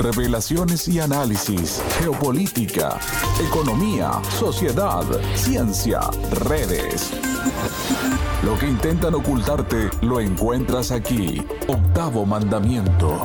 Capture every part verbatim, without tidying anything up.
Revelaciones y análisis, geopolítica, economía, sociedad, ciencia, redes. Lo que intentan ocultarte lo encuentras aquí. Octavo Mandamiento.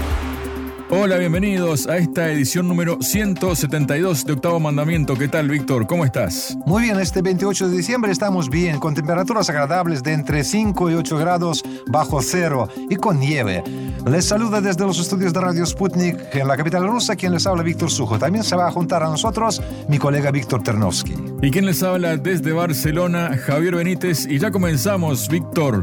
Hola, bienvenidos a esta edición número ciento setenta y dos de Octavo Mandamiento. ¿Qué tal, Víctor? ¿Cómo estás? Muy bien, este veintiocho de diciembre estamos bien, con temperaturas agradables de entre cinco y ocho grados bajo cero y con nieve. Les saluda desde los estudios de Radio Sputnik en la capital rusa quien les habla Víctor Sujo. También se va a juntar a nosotros mi colega Víctor Ternovsky. Y quien les habla desde Barcelona, Javier Benítez. Y ya comenzamos, Víctor,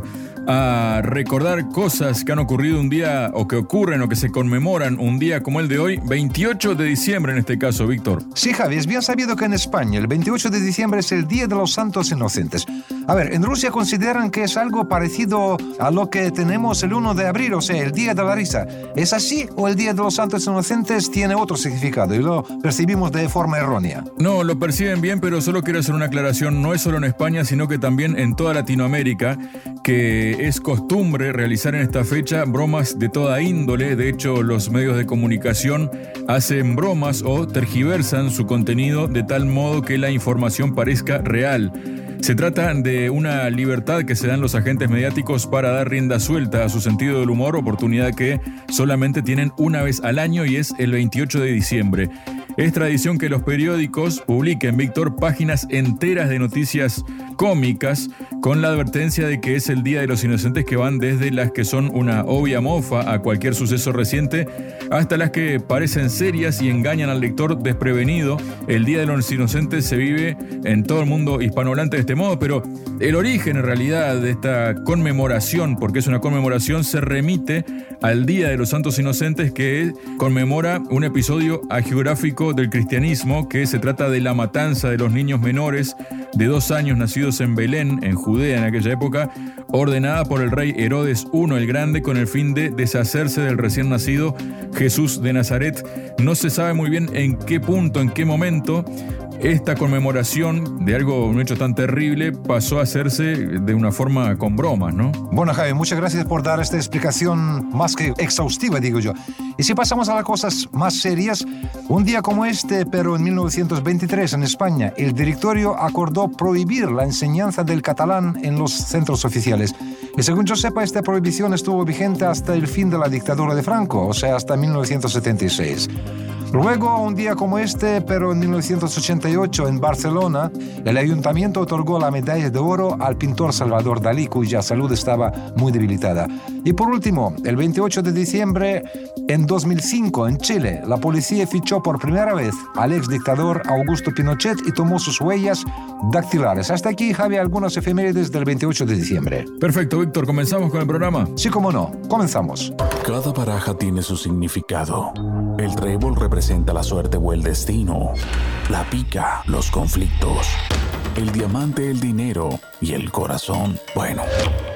a recordar cosas que han ocurrido un día, o que ocurren, o que se conmemoran un día como el de hoy, veintiocho de diciembre en este caso, Víctor. Sí, Javi, es bien sabido que en España el veintiocho de diciembre es el Día de los Santos Inocentes. A ver, en Rusia consideran que es algo parecido a lo que tenemos el uno de abril, o sea, el Día de la Risa. ¿Es así o el Día de los Santos Inocentes tiene otro significado y lo percibimos de forma errónea? No, lo perciben bien, pero solo quiero hacer una aclaración. No es solo en España, sino que también en toda Latinoamérica, que es costumbre realizar en esta fecha bromas de toda índole. De hecho, los medios de comunicación hacen bromas o tergiversan su contenido de tal modo que la información parezca real. Se trata de una libertad que se dan los agentes mediáticos para dar rienda suelta a su sentido del humor, oportunidad que solamente tienen una vez al año y es el veintiocho de diciembre. Es tradición que los periódicos publiquen, Víctor, páginas enteras de noticias cómicas con la advertencia de que es el Día de los Inocentes, que van desde las que son una obvia mofa a cualquier suceso reciente hasta las que parecen serias y engañan al lector desprevenido. El Día de los Inocentes se vive en todo el mundo hispanohablante de este modo, pero el origen en realidad de esta conmemoración, porque es una conmemoración, se remite al Día de los Santos Inocentes, que conmemora un episodio hagiográfico del cristianismo, que se trata de la matanza de los niños menores de dos años nacidos en Belén, en Judea en aquella época, ordenada por el rey Herodes primero el Grande con el fin de deshacerse del recién nacido Jesús de Nazaret. No se sabe muy bien en qué punto, en qué momento esta conmemoración de algo, un hecho tan terrible, pasó a hacerse de una forma con bromas, ¿no? Bueno, Javi, muchas gracias por dar esta explicación más que exhaustiva, digo yo. Y si pasamos a las cosas más serias, un día como este, pero en mil novecientos veintitrés en España, el directorio acordó prohibir la enseñanza del catalán en los centros oficiales. Y según yo sepa, esta prohibición estuvo vigente hasta el fin de la dictadura de Franco, o sea, hasta mil novecientos setenta y seis. Luego, un día como este, pero en mil novecientos ochenta y ocho, en Barcelona, el ayuntamiento otorgó la medalla de oro al pintor Salvador Dalí, cuya salud estaba muy debilitada. Y por último, el veintiocho de diciembre, en dos mil cinco, en Chile, la policía fichó por primera vez al exdictador Augusto Pinochet y tomó sus huellas dactilares. Hasta aquí, Javi, algunas efemérides del veintiocho de diciembre. Perfecto, Víctor, ¿comenzamos con el programa? Sí, cómo no. Comenzamos. Cada baraja tiene su significado. El trébol representa la suerte o el destino. La pica, los conflictos. El diamante, el dinero. Y el corazón, bueno,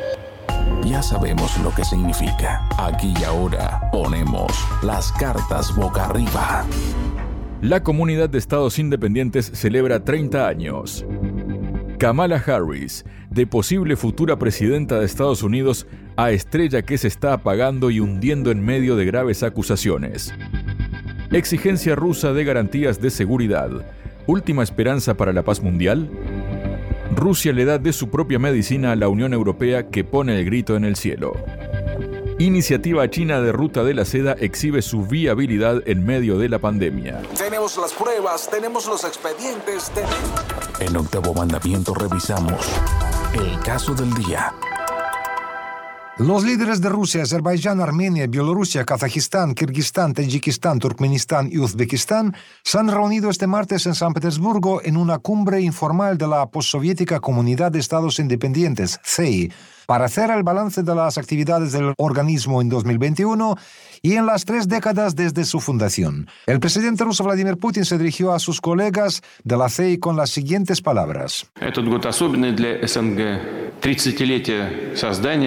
ya sabemos lo que significa. Aquí y ahora ponemos las cartas boca arriba. La Comunidad de Estados Independientes celebra treinta años. Kamala Harris, de posible futura presidenta de Estados Unidos, a estrella que se está apagando y hundiendo en medio de graves acusaciones. Exigencia rusa de garantías de seguridad. ¿Última esperanza para la paz mundial? Rusia le da de su propia medicina a la Unión Europea, que pone el grito en el cielo. Iniciativa china de Ruta de la Seda exhibe su viabilidad en medio de la pandemia. Tenemos las pruebas, tenemos los expedientes. Ten... En Octavo Mandamiento revisamos el caso del día. Los líderes de Rusia, Azerbaiyán, Armenia, Bielorrusia, Kazajistán, Kirguistán, Tayikistán, Turkmenistán y Uzbekistán se han reunido este martes en San Petersburgo en una cumbre informal de la postsoviética Comunidad de Estados Independientes, C E I, para hacer el balance de las actividades del organismo en dos mil veintiuno y en las tres décadas desde su fundación. El presidente ruso Vladimir Putin se dirigió a sus colegas de la C E I con las siguientes palabras. Этот год особенный для СНГ. тридцатилетие создания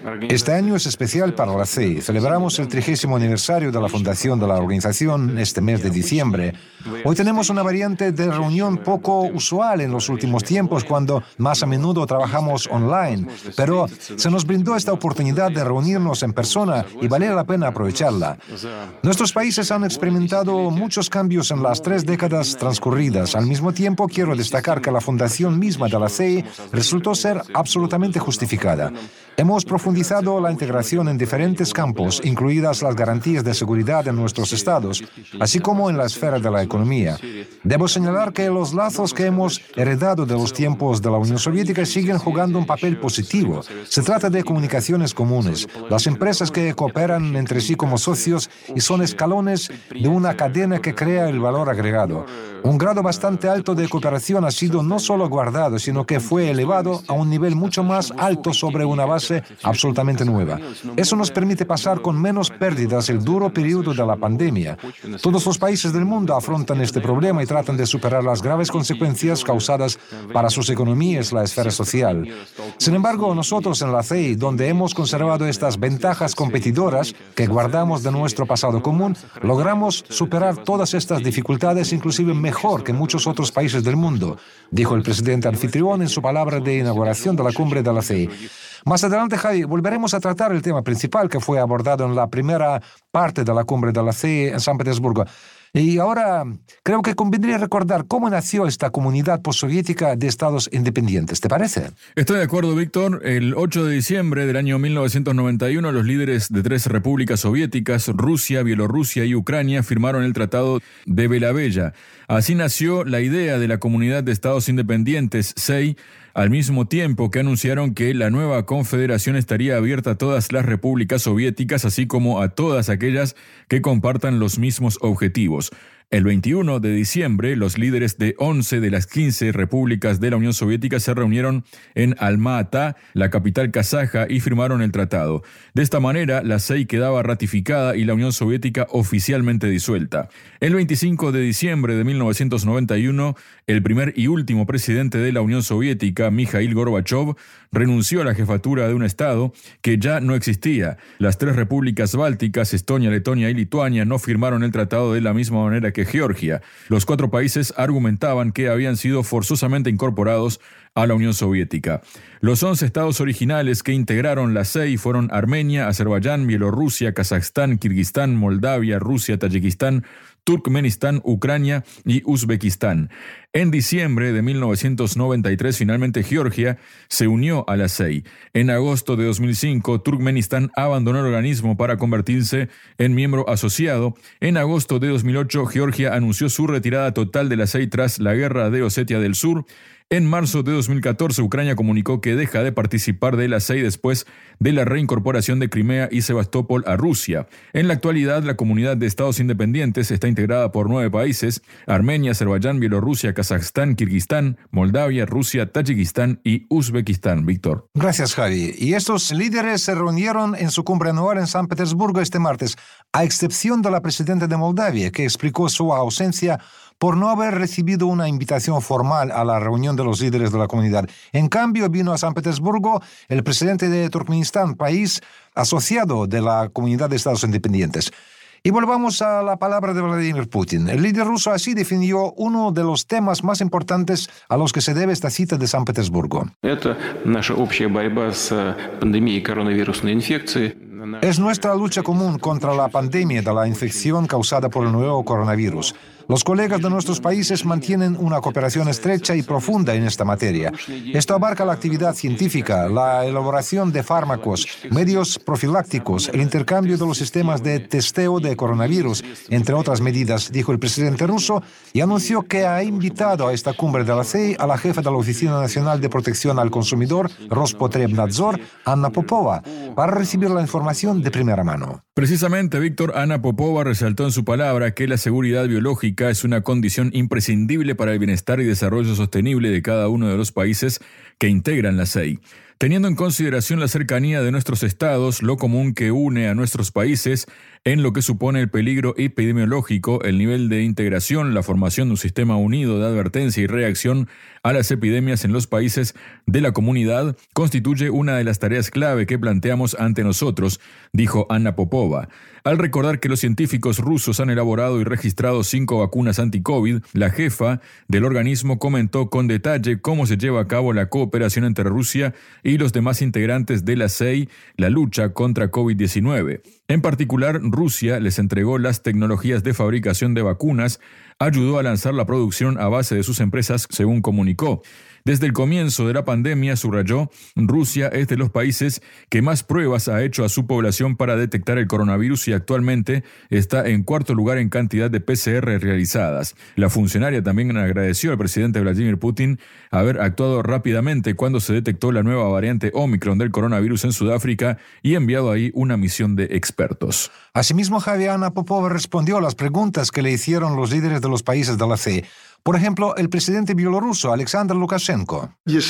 Este año es especial para la C E I. Celebramos el trigésimo aniversario de la fundación de la organización este mes de diciembre. Hoy tenemos una variante de reunión poco usual en los últimos tiempos, cuando más a menudo trabajamos online, pero se nos brindó esta oportunidad de reunirnos en persona y vale la pena aprovecharla. Nuestros países han experimentado muchos cambios en las tres décadas transcurridas. Al mismo tiempo, quiero destacar que la fundación misma de la C E I resultó ser absolutamente justificada. Hemos profundizado la integración en diferentes campos, incluidas las garantías de seguridad en nuestros estados, así como en la esfera de la economía. Debo señalar que los lazos que hemos heredado de los tiempos de la Unión Soviética siguen jugando un papel positivo. Se trata de comunicaciones comunes, las empresas que cooperan entre sí como socios y son escalones de una cadena que crea el valor agregado. Un grado bastante alto de cooperación ha sido no solo guardado, sino que fue elevado a un nivel mucho más alto sobre una base absolutamente nueva. Eso nos permite pasar con menos pérdidas el duro periodo de la pandemia. Todos los países del mundo afrontan este problema y tratan de superar las graves consecuencias causadas para sus economías y la esfera social. Sin embargo, nosotros en la C E I, donde hemos conservado estas ventajas competidoras que guardamos de nuestro pasado común, logramos superar todas estas dificultades, inclusive mejor mejor que muchos otros países del mundo, dijo el presidente anfitrión en su palabra de inauguración de la cumbre de la C E I. Más adelante, Javi, volveremos a tratar el tema principal que fue abordado en la primera parte de la cumbre de la C E I en San Petersburgo. Y ahora creo que convendría recordar cómo nació esta comunidad postsoviética de estados independientes. ¿Te parece? Estoy de acuerdo, Víctor. El ocho de diciembre del año mil novecientos noventa y uno, los líderes de tres repúblicas soviéticas, Rusia, Bielorrusia y Ucrania, firmaron el Tratado de Bela-Bella. Así nació la idea de la Comunidad de Estados Independientes, C E I, al mismo tiempo que anunciaron que la nueva confederación estaría abierta a todas las repúblicas soviéticas, así como a todas aquellas que compartan los mismos objetivos. El veintiuno de diciembre, los líderes de once de las quince repúblicas de la Unión Soviética se reunieron en Alma-Ata, la capital kazaja, y firmaron el tratado. De esta manera, la C E I quedaba ratificada y la Unión Soviética oficialmente disuelta. El veinticinco de diciembre de mil novecientos noventa y uno, el primer y último presidente de la Unión Soviética, Mikhail Gorbachev, renunció a la jefatura de un Estado que ya no existía. Las tres repúblicas bálticas, Estonia, Letonia y Lituania, no firmaron el tratado de la misma manera que Georgia. Los cuatro países argumentaban que habían sido forzosamente incorporados a la Unión Soviética. Los once estados originales que integraron la C E I fueron Armenia, Azerbaiyán, Bielorrusia, Kazajstán, Kirguistán, Moldavia, Rusia, Tayikistán, Turkmenistán, Ucrania y Uzbekistán. En diciembre de mil novecientos noventa y tres, finalmente Georgia se unió a la C E I. En agosto de dos mil cinco, Turkmenistán abandonó el organismo para convertirse en miembro asociado. En agosto de dos mil ocho, Georgia anunció su retirada total de la C E I tras la guerra de Osetia del Sur. En marzo de dos mil catorce, Ucrania comunicó que deja de participar de la C E I después de la reincorporación de Crimea y Sebastopol a Rusia. En la actualidad, la Comunidad de Estados Independientes está integrada por nueve países: Armenia, Azerbaiyán, Bielorrusia, Kazajstán, Kirguistán, Moldavia, Rusia, Tayikistán y Uzbekistán. Víctor. Gracias, Javi. Y estos líderes se reunieron en su cumbre anual en San Petersburgo este martes, a excepción de la presidenta de Moldavia, que explicó su ausencia por no haber recibido una invitación formal a la reunión de los líderes de la comunidad. En cambio, vino a San Petersburgo el presidente de Turkmenistán, país asociado de la Comunidad de Estados Independientes. Y volvamos a la palabra de Vladimir Putin. El líder ruso así definió uno de los temas más importantes a los que se debe esta cita de San Petersburgo. Es nuestra lucha común contra la pandemia de la infección causada por el nuevo coronavirus. Los colegas de nuestros países mantienen una cooperación estrecha y profunda en esta materia. Esto abarca la actividad científica, la elaboración de fármacos, medios profilácticos, el intercambio de los sistemas de testeo de coronavirus, entre otras medidas, dijo el presidente ruso, y anunció que ha invitado a esta cumbre de la C E I a la jefa de la Oficina Nacional de Protección al Consumidor, Rospotrebnadzor, Anna Popova, para recibir la información de primera mano. Precisamente, Víctor, Anna Popova resaltó en su palabra que la seguridad biológica es una condición imprescindible para el bienestar y desarrollo sostenible de cada uno de los países que integran la C E I. Teniendo en consideración la cercanía de nuestros estados, lo común que une a nuestros países, en lo que supone el peligro epidemiológico, el nivel de integración, la formación de un sistema unido de advertencia y reacción a las epidemias en los países de la comunidad constituye una de las tareas clave que planteamos ante nosotros, dijo Anna Popova. Al recordar que los científicos rusos han elaborado y registrado cinco vacunas anti-COVID, la jefa del organismo comentó con detalle cómo se lleva a cabo la cooperación entre Rusia y los demás integrantes de la C E I, la lucha contra COVID diecinueve. En particular, Rusia les entregó las tecnologías de fabricación de vacunas, ayudó a lanzar la producción a base de sus empresas, según comunicó. Desde el comienzo de la pandemia, subrayó, Rusia es de los países que más pruebas ha hecho a su población para detectar el coronavirus y actualmente está en cuarto lugar en cantidad de P C R realizadas. La funcionaria también agradeció al presidente Vladimir Putin haber actuado rápidamente cuando se detectó la nueva variante Omicron del coronavirus en Sudáfrica y enviado ahí una misión de expertos. Asimismo, Javier, Anna Popova respondió a las preguntas que le hicieron los líderes de los países de la C E I. Por ejemplo, el presidente bielorruso Alexander Lukashenko.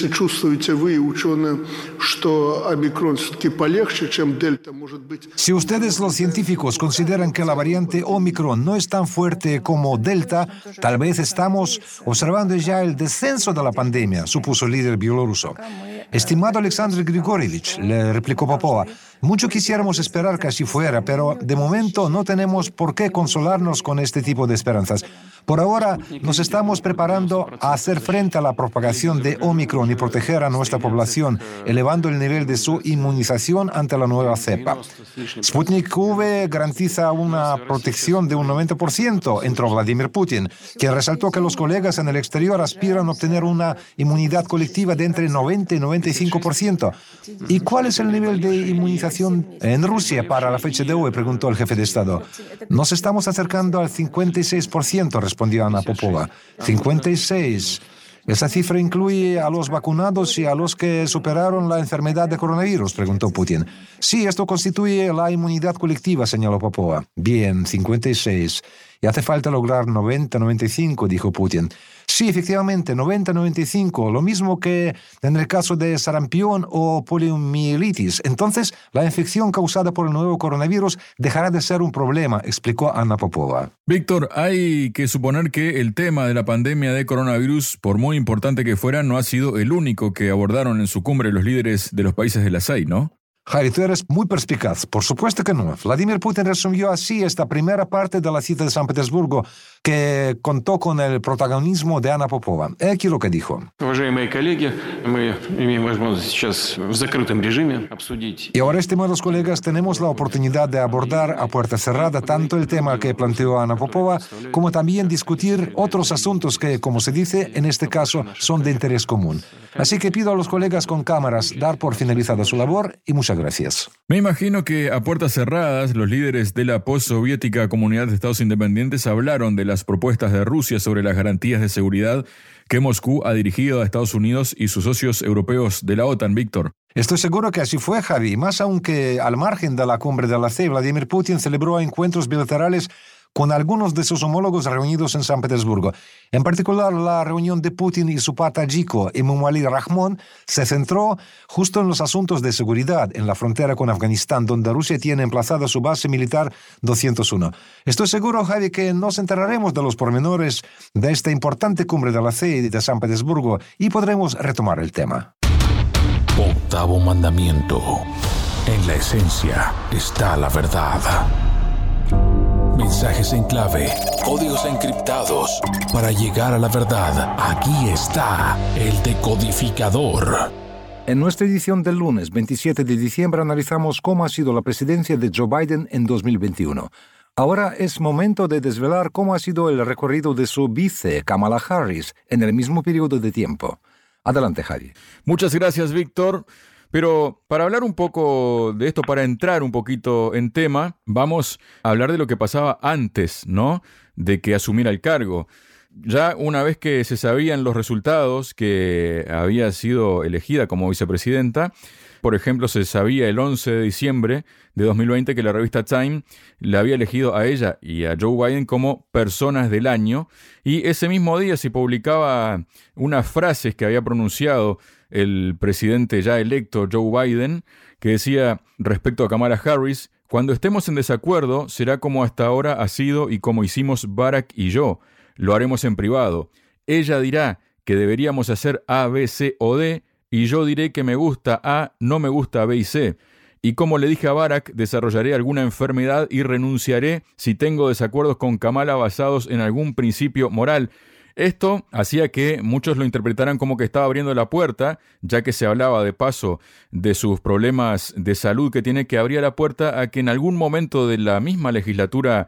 Si ustedes los científicos consideran que la variante Omicron no es tan fuerte como Delta, tal vez estamos observando ya el descenso de la pandemia, supuso el líder bielorruso. Estimado Alexander Grigorievich, le replicó Popova, mucho quisiéramos esperar que así fuera, pero de momento no tenemos por qué consolarnos con este tipo de esperanzas. Por ahora nos estamos preparando a hacer frente a la propagación de Omicron y proteger a nuestra población, elevando el nivel de su inmunización ante la nueva cepa. Sputnik V garantiza una protección de un noventa por ciento, entró Vladimir Putin, quien resaltó que los colegas en el exterior aspiran a obtener una inmunidad colectiva de entre noventa y noventa y cinco por ciento. ¿Y cuál es el nivel de inmunización en Rusia para la fecha de hoy?, preguntó el jefe de Estado. Nos estamos acercando al cincuenta y seis por ciento, respondió Anna Popova. cincuenta y seis. ¿Esa cifra incluye a los vacunados y a los que superaron la enfermedad de coronavirus?, preguntó Putin. Sí, esto constituye la inmunidad colectiva, señaló Popova. Bien, cincuenta y seis. Y hace falta lograr noventa, noventa y cinco, dijo Putin. Sí, efectivamente, noventa, noventa y cinco, lo mismo que en el caso de sarampión o poliomielitis. Entonces, la infección causada por el nuevo coronavirus dejará de ser un problema, explicó Anna Popova. Víctor, hay que suponer que el tema de la pandemia de coronavirus, por muy importante que fuera, no ha sido el único que abordaron en su cumbre los líderes de los países de la C E I, ¿no? Javi, tú eres muy perspicaz. Por supuesto que no. Vladimir Putin resumió así esta primera parte de la cita de San Petersburgo, que contó con el protagonismo de Anna Popova. Aquí lo que dijo. Y ahora, estimados colegas, tenemos la oportunidad de abordar a puerta cerrada tanto el tema que planteó Anna Popova, como también discutir otros asuntos que, como se dice, en este caso, son de interés común. Así que pido a los colegas con cámaras dar por finalizada su labor y muchas gracias. Me imagino que a puertas cerradas los líderes de la postsoviética Comunidad de Estados Independientes hablaron de las propuestas de Rusia sobre las garantías de seguridad que Moscú ha dirigido a Estados Unidos y sus socios europeos de la OTAN, Víctor. Estoy seguro que así fue, Javi. Más aún que al margen de la cumbre de la C E I, Vladimir Putin celebró encuentros bilaterales con algunos de sus homólogos reunidos en San Petersburgo. En particular, la reunión de Putin y su par tayiko, Emomali Rahmon, se centró justo en los asuntos de seguridad en la frontera con Afganistán, donde Rusia tiene emplazada su base militar doscientos uno. Estoy seguro, Javi, que nos enteraremos de los pormenores de esta importante cumbre de la C E I de San Petersburgo y podremos retomar el tema. Octavo mandamiento. En la esencia está la verdad. Mensajes en clave, códigos encriptados. Para llegar a la verdad, aquí está el decodificador. En nuestra edición del lunes veintisiete de diciembre analizamos cómo ha sido la presidencia de Joe Biden en dos mil veintiuno. Ahora es momento de desvelar cómo ha sido el recorrido de su vice, Kamala Harris, en el mismo periodo de tiempo. Adelante, Javi. Muchas gracias, Víctor. Pero para hablar un poco de esto, para entrar un poquito en tema, vamos a hablar de lo que pasaba antes, ¿no?, de que asumiera el cargo. Ya una vez que se sabían los resultados, que había sido elegida como vicepresidenta, por ejemplo, se sabía el once de diciembre de dos mil veinte que la revista Time la había elegido a ella y a Joe Biden como personas del año, y ese mismo día se publicaba unas frases que había pronunciado el presidente ya electo Joe Biden, que decía respecto a Kamala Harris: Cuando estemos en desacuerdo, será como hasta ahora ha sido y como hicimos Barack y yo. Lo haremos en privado. Ella dirá que deberíamos hacer A, B, C o D, y yo diré que me gusta A, no me gusta B y C. Y como le dije a Barack, desarrollaré alguna enfermedad y renunciaré si tengo desacuerdos con Kamala basados en algún principio moral. Esto hacía que muchos lo interpretaran como que estaba abriendo la puerta, ya que se hablaba de paso de sus problemas de salud que tiene, que abría la puerta a que en algún momento de la misma legislatura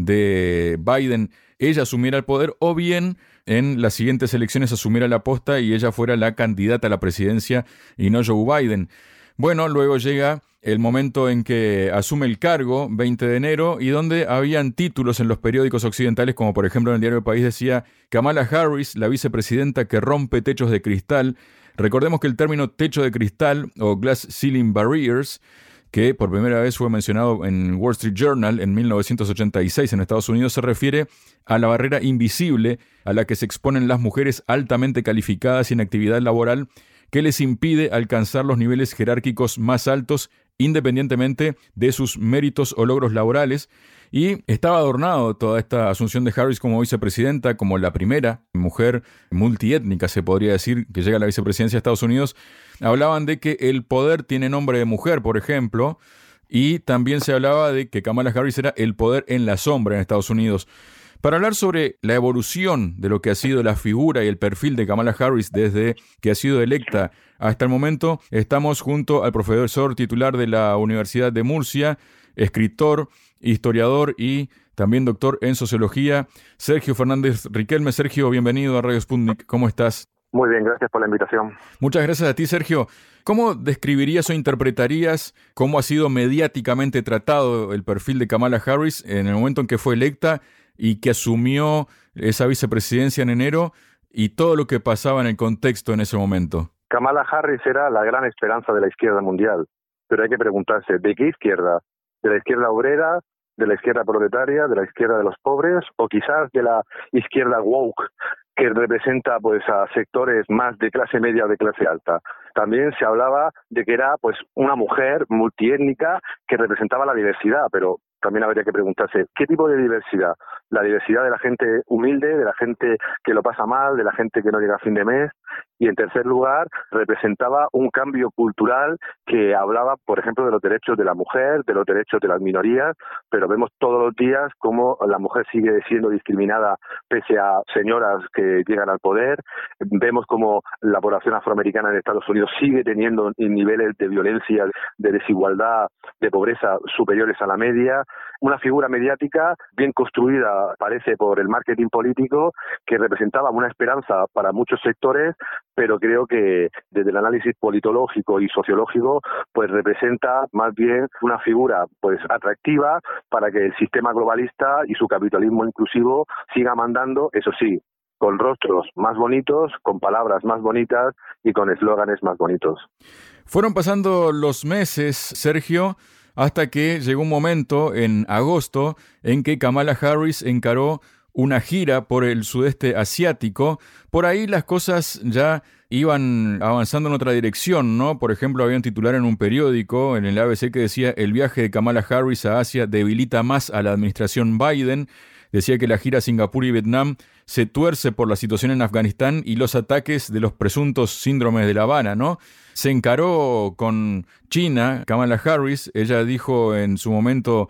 de Biden ella asumiera el poder, o bien en las siguientes elecciones asumiera la posta y ella fuera la candidata a la presidencia y no Joe Biden. Bueno, luego llega el momento en que asume el cargo, veinte de enero, y donde habían títulos en los periódicos occidentales, como por ejemplo en el diario El País decía Kamala Harris, la vicepresidenta que rompe techos de cristal. Recordemos que el término techo de cristal o glass ceiling barriers, que por primera vez fue mencionado en Wall Street Journal en mil novecientos ochenta y seis en Estados Unidos, se refiere a la barrera invisible a la que se exponen las mujeres altamente calificadas y en actividad laboral, que les impide alcanzar los niveles jerárquicos más altos independientemente de sus méritos o logros laborales. Y estaba adornado toda esta asunción de Harris como vicepresidenta, como la primera mujer multiétnica, se podría decir, que llega a la vicepresidencia de Estados Unidos. Hablaban de que el poder tiene nombre de mujer, por ejemplo, y también se hablaba de que Kamala Harris era el poder en la sombra en Estados Unidos. Para hablar sobre la evolución de lo que ha sido la figura y el perfil de Kamala Harris desde que ha sido electa hasta el momento, estamos junto al profesor titular de la Universidad de Murcia, escritor, historiador y también doctor en sociología, Sergio Fernández Riquelme. Sergio, bienvenido a Radio Sputnik. ¿Cómo estás? Muy bien, gracias por la invitación. Muchas gracias a ti, Sergio. ¿Cómo describirías o interpretarías cómo ha sido mediáticamente tratado el perfil de Kamala Harris en el momento en que fue electa y que asumió esa vicepresidencia en enero y todo lo que pasaba en el contexto en ese momento? Kamala Harris era la gran esperanza de la izquierda mundial, pero hay que preguntarse, ¿de qué izquierda? ¿De la izquierda obrera, de la izquierda proletaria, de la izquierda de los pobres o quizás de la izquierda woke, que representa pues a sectores más de clase media o de clase alta? También se hablaba de que era pues una mujer multiétnica que representaba la diversidad, pero también habría que preguntarse, ¿qué tipo de diversidad? La diversidad de la gente humilde, de la gente que lo pasa mal, de la gente que no llega a fin de mes. Y en tercer lugar, representaba un cambio cultural que hablaba, por ejemplo, de los derechos de la mujer, de los derechos de las minorías, pero vemos todos los días cómo la mujer sigue siendo discriminada pese a señoras que llegan al poder. Vemos cómo la población afroamericana en Estados Unidos sigue teniendo niveles de violencia, de desigualdad, de pobreza superiores a la media. Una figura mediática bien construida, parece, por el marketing político, que representaba una esperanza para muchos sectores, pero creo que desde el análisis politológico y sociológico pues representa más bien una figura pues atractiva para que el sistema globalista y su capitalismo inclusivo siga mandando, eso sí, con rostros más bonitos, con palabras más bonitas y con eslóganes más bonitos. Fueron pasando los meses, Sergio, hasta que llegó un momento en agosto en que Kamala Harris encaró una gira por el sudeste asiático. Por ahí las cosas ya iban avanzando en otra dirección, ¿no? Por ejemplo, había un titular en un periódico, en el A B C, que decía: el viaje de Kamala Harris a Asia debilita más a la administración Biden. Decía que la gira a Singapur y Vietnam se tuerce por la situación en Afganistán y los ataques de los presuntos síndromes de La Habana, ¿no? Se encaró con China, Kamala Harris. Ella dijo en su momento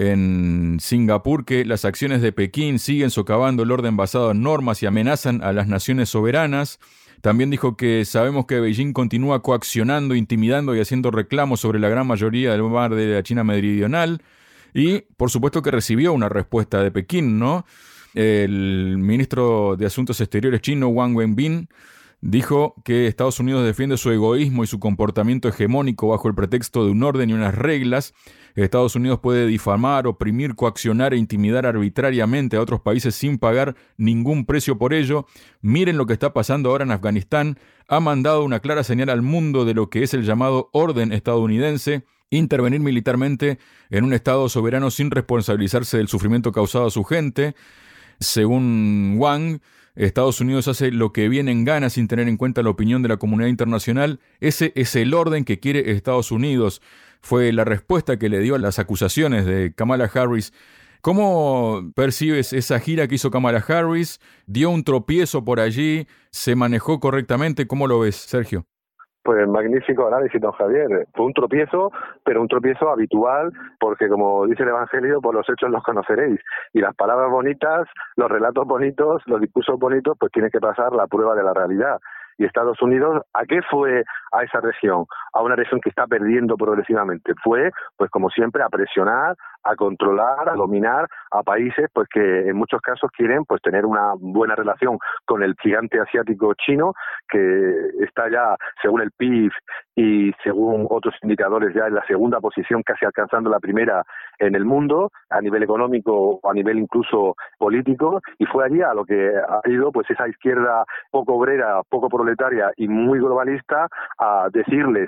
en Singapur que las acciones de Pekín siguen socavando el orden basado en normas y amenazan a las naciones soberanas. También dijo que sabemos que Beijing continúa coaccionando, intimidando y haciendo reclamos sobre la gran mayoría del mar de la China meridional. Y, por supuesto, que recibió una respuesta de Pekín, ¿no? El ministro de Asuntos Exteriores chino, Wang Wenbin, dijo que Estados Unidos defiende su egoísmo y su comportamiento hegemónico bajo el pretexto de un orden y unas reglas. Estados Unidos puede difamar, oprimir, coaccionar e intimidar arbitrariamente a otros países sin pagar ningún precio por ello. Miren lo que está pasando ahora en Afganistán. Ha mandado una clara señal al mundo de lo que es el llamado orden estadounidense: intervenir militarmente en un Estado soberano sin responsabilizarse del sufrimiento causado a su gente. Según Wang, Estados Unidos hace lo que viene en gana sin tener en cuenta la opinión de la comunidad internacional. Ese es el orden que quiere Estados Unidos. fue la respuesta que le dio a las acusaciones de Kamala Harris. ¿Cómo percibes esa gira que hizo Kamala Harris? ¿Dio un tropiezo por allí? ¿Se manejó correctamente? ¿Cómo lo ves, Sergio? Pues magnífico análisis, don Javier. Fue un tropiezo, pero un tropiezo habitual, porque como dice el Evangelio, por los hechos los conoceréis. Y las palabras bonitas, los relatos bonitos, los discursos bonitos, pues tienen que pasar la prueba de la realidad. Y Estados Unidos, ¿a qué fue a esa región? A una región que está perdiendo progresivamente. Fue, pues como siempre, a presionar, a controlar, a dominar a países pues que en muchos casos quieren pues tener una buena relación con el gigante asiático chino, que está ya, según el P I B y según otros indicadores, ya en la segunda posición, casi alcanzando la primera en el mundo, a nivel económico o a nivel incluso político, y fue allí a lo que ha ido pues esa izquierda poco obrera, poco proletaria y muy globalista, a decirles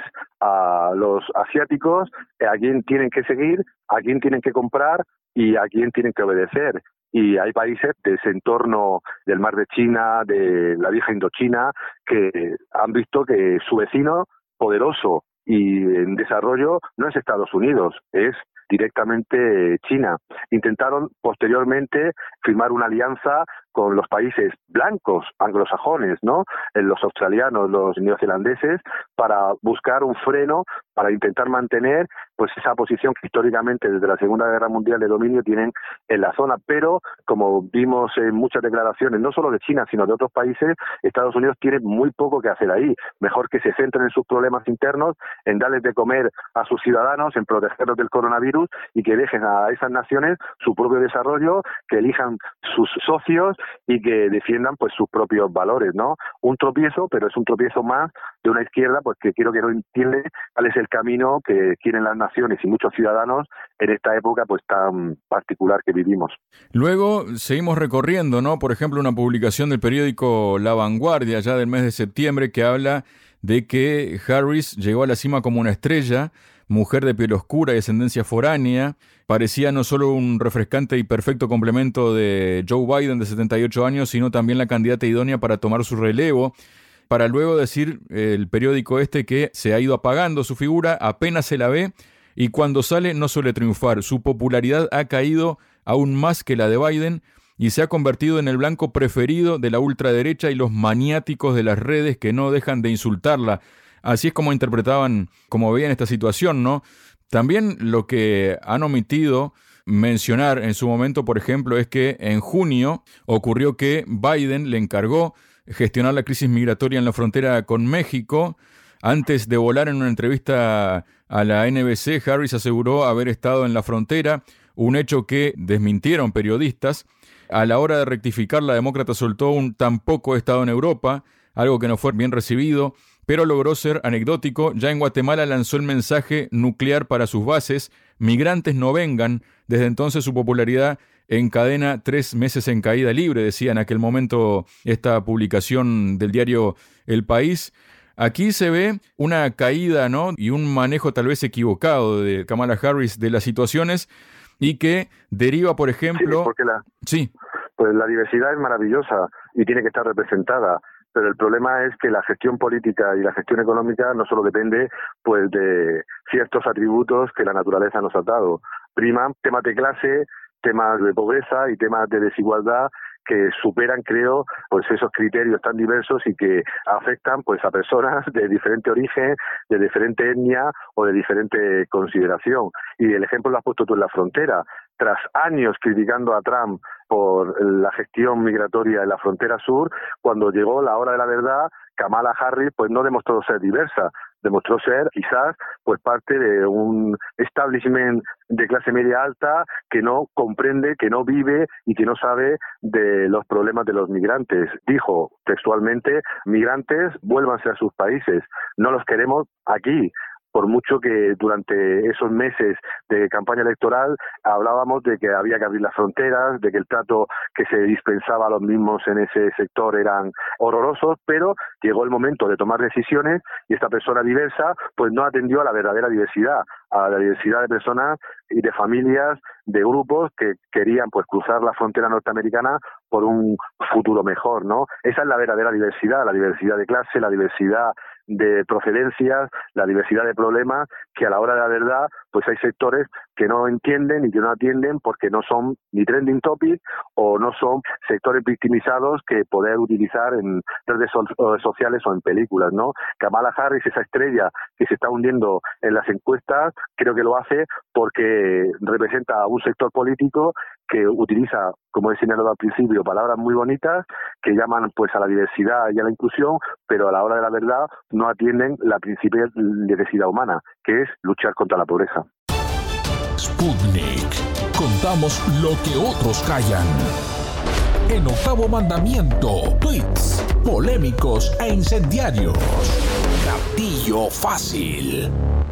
a los asiáticos a quién tienen que seguir, a quién tienen que comprar y a quién tienen que obedecer. Y hay países de ese entorno del Mar de China, de la vieja Indochina, que han visto que su vecino poderoso y en desarrollo no es Estados Unidos, es directamente China. Intentaron posteriormente firmar una alianza con los países blancos, anglosajones, ¿no? Los australianos, los neozelandeses, para buscar un freno, para intentar mantener pues esa posición que históricamente desde la Segunda Guerra Mundial de dominio tienen en la zona. Pero, como vimos en muchas declaraciones, no solo de China, sino de otros países, Estados Unidos tiene muy poco que hacer ahí. Mejor que se centren en sus problemas internos, en darles de comer a sus ciudadanos, en protegerlos del coronavirus, y que dejen a esas naciones su propio desarrollo, que elijan sus socios y que defiendan pues sus propios valores, ¿no? Un tropiezo, pero es un tropiezo más de una izquierda pues que creo que no entiende cuál es el camino que quieren las naciones y muchos ciudadanos en esta época pues tan particular que vivimos. Luego seguimos recorriendo, ¿no? Por ejemplo, una publicación del periódico La Vanguardia ya del mes de septiembre que habla de que Harris llegó a la cima como una estrella, mujer de piel oscura y ascendencia foránea, parecía no solo un refrescante y perfecto complemento de Joe Biden de setenta y ocho años, sino también la candidata idónea para tomar su relevo, para luego decir el periódico este que se ha ido apagando su figura, apenas se la ve, y cuando sale no suele triunfar. Su popularidad ha caído aún más que la de Biden y se ha convertido en el blanco preferido de la ultraderecha y los maniáticos de las redes que no dejan de insultarla. Así es como interpretaban, como veían esta situación, ¿no? También lo que han omitido mencionar en su momento, por ejemplo, es que en junio ocurrió que Biden le encargó gestionar la crisis migratoria en la frontera con México. Antes de volar, en una entrevista a la N B C, Harris aseguró haber estado en la frontera, un hecho que desmintieron periodistas. A la hora de rectificar, la demócrata soltó un tampoco he estado en Europa, algo que no fue bien recibido, pero logró ser anecdótico. Ya en Guatemala lanzó el mensaje nuclear para sus bases: migrantes no vengan. Desde entonces su popularidad encadena tres meses en caída libre, decía en aquel momento esta publicación del diario El País. Aquí se ve una caída, ¿no? Y un manejo tal vez equivocado de Kamala Harris de las situaciones, y que deriva, por ejemplo... Sí, porque la, sí. Pues la diversidad es maravillosa y tiene que estar representada. Pero el problema es que la gestión política y la gestión económica no solo depende pues de ciertos atributos que la naturaleza nos ha dado. Priman temas de clase, temas de pobreza y temas de desigualdad que superan, creo, pues esos criterios tan diversos y que afectan pues a personas de diferente origen, de diferente etnia o de diferente consideración. Y el ejemplo lo has puesto tú en la frontera. Tras años criticando a Trump por la gestión migratoria en la frontera sur, cuando llegó la hora de la verdad, Kamala Harris pues no demostró ser diversa, demostró ser quizás pues parte de un establishment de clase media alta que no comprende, que no vive y que no sabe de los problemas de los migrantes. Dijo textualmente: migrantes, vuélvanse a sus países, no los queremos aquí. Por mucho que durante esos meses de campaña electoral hablábamos de que había que abrir las fronteras, de que el trato que se dispensaba a los mismos en ese sector eran horrorosos, pero llegó el momento de tomar decisiones y esta persona diversa pues no atendió a la verdadera diversidad, a la diversidad de personas y de familias, de grupos que querían pues cruzar la frontera norteamericana por un futuro mejor, ¿no? Esa es la verdadera diversidad, la diversidad de clase, la diversidad de procedencias, la diversidad de problemas, que a la hora de la verdad pues hay sectores que no entienden y que no atienden porque no son ni trending topic o no son sectores victimizados que poder utilizar en redes so- sociales o en películas, ¿no? Kamala Harris, esa estrella que se está hundiendo en las encuestas, creo que lo hace porque representa a un sector político que utiliza, como he señalado al principio, palabras muy bonitas que llaman pues a la diversidad y a la inclusión, pero a la hora de la verdad no atienden la principal necesidad humana, que es luchar contra la pobreza. Sputnik. Contamos lo que otros callan. El octavo mandamiento. Tweets polémicos e incendiarios. Gatillo fácil.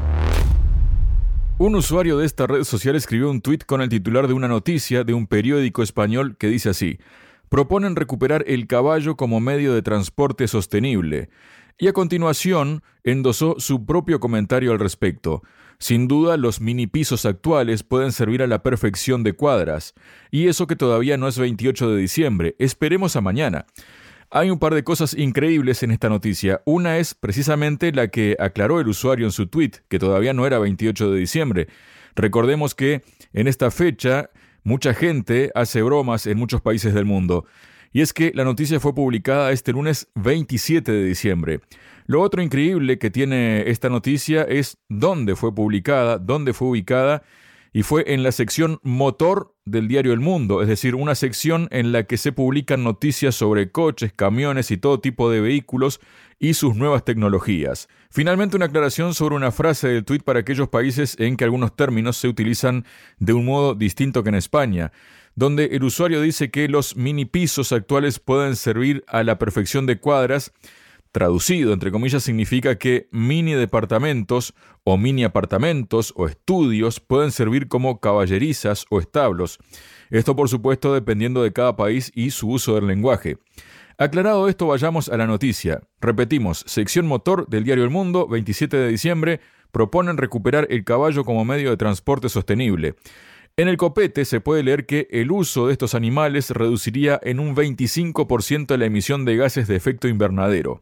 Un usuario de esta red social escribió un tuit con el titular de una noticia de un periódico español que dice así: proponen recuperar el caballo como medio de transporte sostenible. Y a continuación endosó su propio comentario al respecto. Sin duda, los mini pisos actuales pueden servir a la perfección de cuadras. Y eso que todavía no es veintiocho de diciembre. Esperemos a mañana. Hay un par de cosas increíbles en esta noticia. Una es precisamente la que aclaró el usuario en su tweet, que todavía no era veintiocho de diciembre. Recordemos que en esta fecha mucha gente hace bromas en muchos países del mundo. Y es que la noticia fue publicada este lunes veintisiete de diciembre. Lo otro increíble que tiene esta noticia es dónde fue publicada, dónde fue ubicada, y fue en la sección Motor del diario El Mundo, es decir, una sección en la que se publican noticias sobre coches, camiones y todo tipo de vehículos y sus nuevas tecnologías. Finalmente, una aclaración sobre una frase del tuit para aquellos países en que algunos términos se utilizan de un modo distinto que en España, donde el usuario dice que los mini pisos actuales pueden servir a la perfección de cuadras. Traducido, entre comillas, significa que mini departamentos o mini apartamentos o estudios pueden servir como caballerizas o establos. Esto, por supuesto, dependiendo de cada país y su uso del lenguaje. Aclarado esto, vayamos a la noticia. Repetimos, sección Motor del diario El Mundo, veintisiete de diciembre, proponen recuperar el caballo como medio de transporte sostenible. En el copete se puede leer que el uso de estos animales reduciría en un veinticinco por ciento la emisión de gases de efecto invernadero.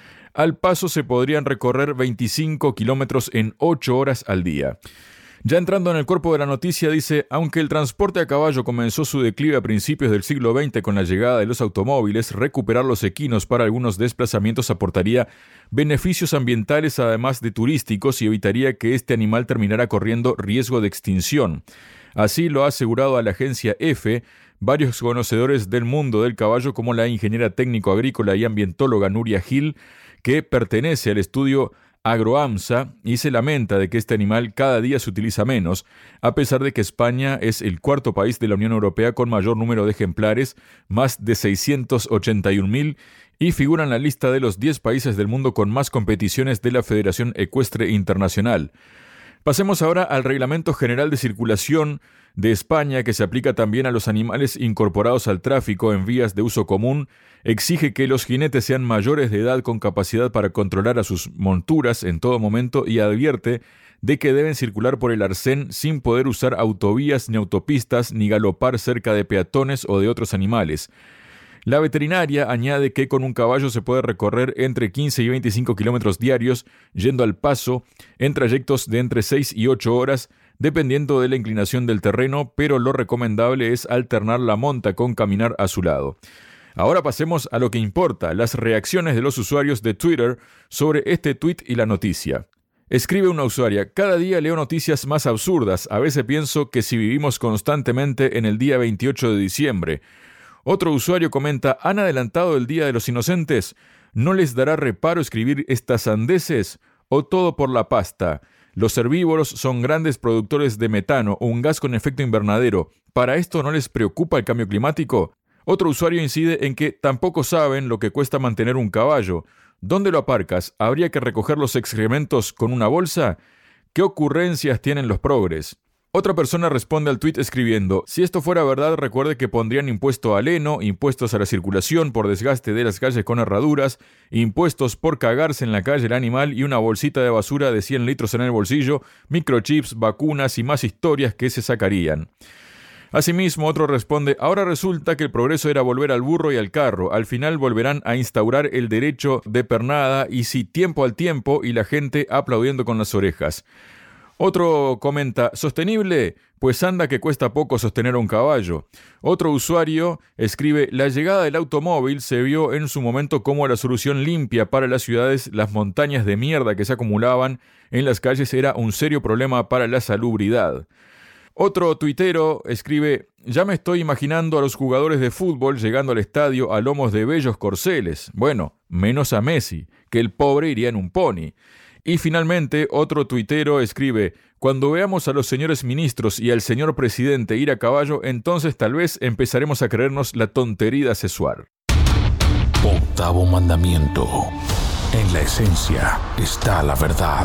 Al paso se podrían recorrer veinticinco kilómetros en ocho horas al día. Ya entrando en el cuerpo de la noticia dice, aunque el transporte a caballo comenzó su declive a principios del siglo veinte con la llegada de los automóviles, recuperar los equinos para algunos desplazamientos aportaría beneficios ambientales además de turísticos y evitaría que este animal terminara corriendo riesgo de extinción. Así lo ha asegurado a la agencia EFE varios conocedores del mundo del caballo como la ingeniera técnico-agrícola y ambientóloga Nuria Gil, que pertenece al estudio AgroAMSA y se lamenta de que este animal cada día se utiliza menos, a pesar de que España es el cuarto país de la Unión Europea con mayor número de ejemplares, más de seiscientos ochenta y un mil, y figura en la lista de los diez países del mundo con más competiciones de la Federación Ecuestre Internacional. Pasemos ahora al Reglamento General de Circulación de España, que se aplica también a los animales incorporados al tráfico en vías de uso común. Exige que los jinetes sean mayores de edad con capacidad para controlar a sus monturas en todo momento y advierte de que deben circular por el arcén sin poder usar autovías ni autopistas ni galopar cerca de peatones o de otros animales. La veterinaria añade que con un caballo se puede recorrer entre quince y veinticinco kilómetros diarios, yendo al paso, en trayectos de entre seis y ocho horas, dependiendo de la inclinación del terreno, pero lo recomendable es alternar la monta con caminar a su lado. Ahora pasemos a lo que importa, las reacciones de los usuarios de Twitter sobre este tuit y la noticia. Escribe una usuaria, cada día leo noticias más absurdas, a veces pienso que si vivimos constantemente en el día veintiocho de diciembre. Otro usuario comenta, ¿han adelantado el Día de los Inocentes? ¿No les dará reparo escribir estas sandeces? ¿O todo por la pasta? Los herbívoros son grandes productores de metano, un gas con efecto invernadero. ¿Para esto no les preocupa el cambio climático? Otro usuario incide en que tampoco saben lo que cuesta mantener un caballo. ¿Dónde lo aparcas? ¿Habría que recoger los excrementos con una bolsa? ¿Qué ocurrencias tienen los progres? Otra persona responde al tuit escribiendo, si esto fuera verdad, recuerde que pondrían impuesto al heno, impuestos a la circulación por desgaste de las calles con herraduras, impuestos por cagarse en la calle el animal y una bolsita de basura de cien litros en el bolsillo, microchips, vacunas y más historias que se sacarían. Asimismo, otro responde, ahora resulta que el progreso era volver al burro y al carro. Al final volverán a instaurar el derecho de pernada y sí, tiempo al tiempo y la gente aplaudiendo con las orejas. Otro comenta, ¿sostenible? Pues anda que cuesta poco sostener a un caballo. Otro usuario escribe, la llegada del automóvil se vio en su momento como la solución limpia para las ciudades. Las montañas de mierda que se acumulaban en las calles era un serio problema para la salubridad. Otro tuitero escribe, ya me estoy imaginando a los jugadores de fútbol llegando al estadio a lomos de bellos corceles. Bueno, menos a Messi, que el pobre iría en un pony. Y finalmente, otro tuitero escribe, cuando veamos a los señores ministros y al señor presidente ir a caballo, entonces tal vez empezaremos a creernos la tontería sexual. Octavo mandamiento. En la esencia está la verdad.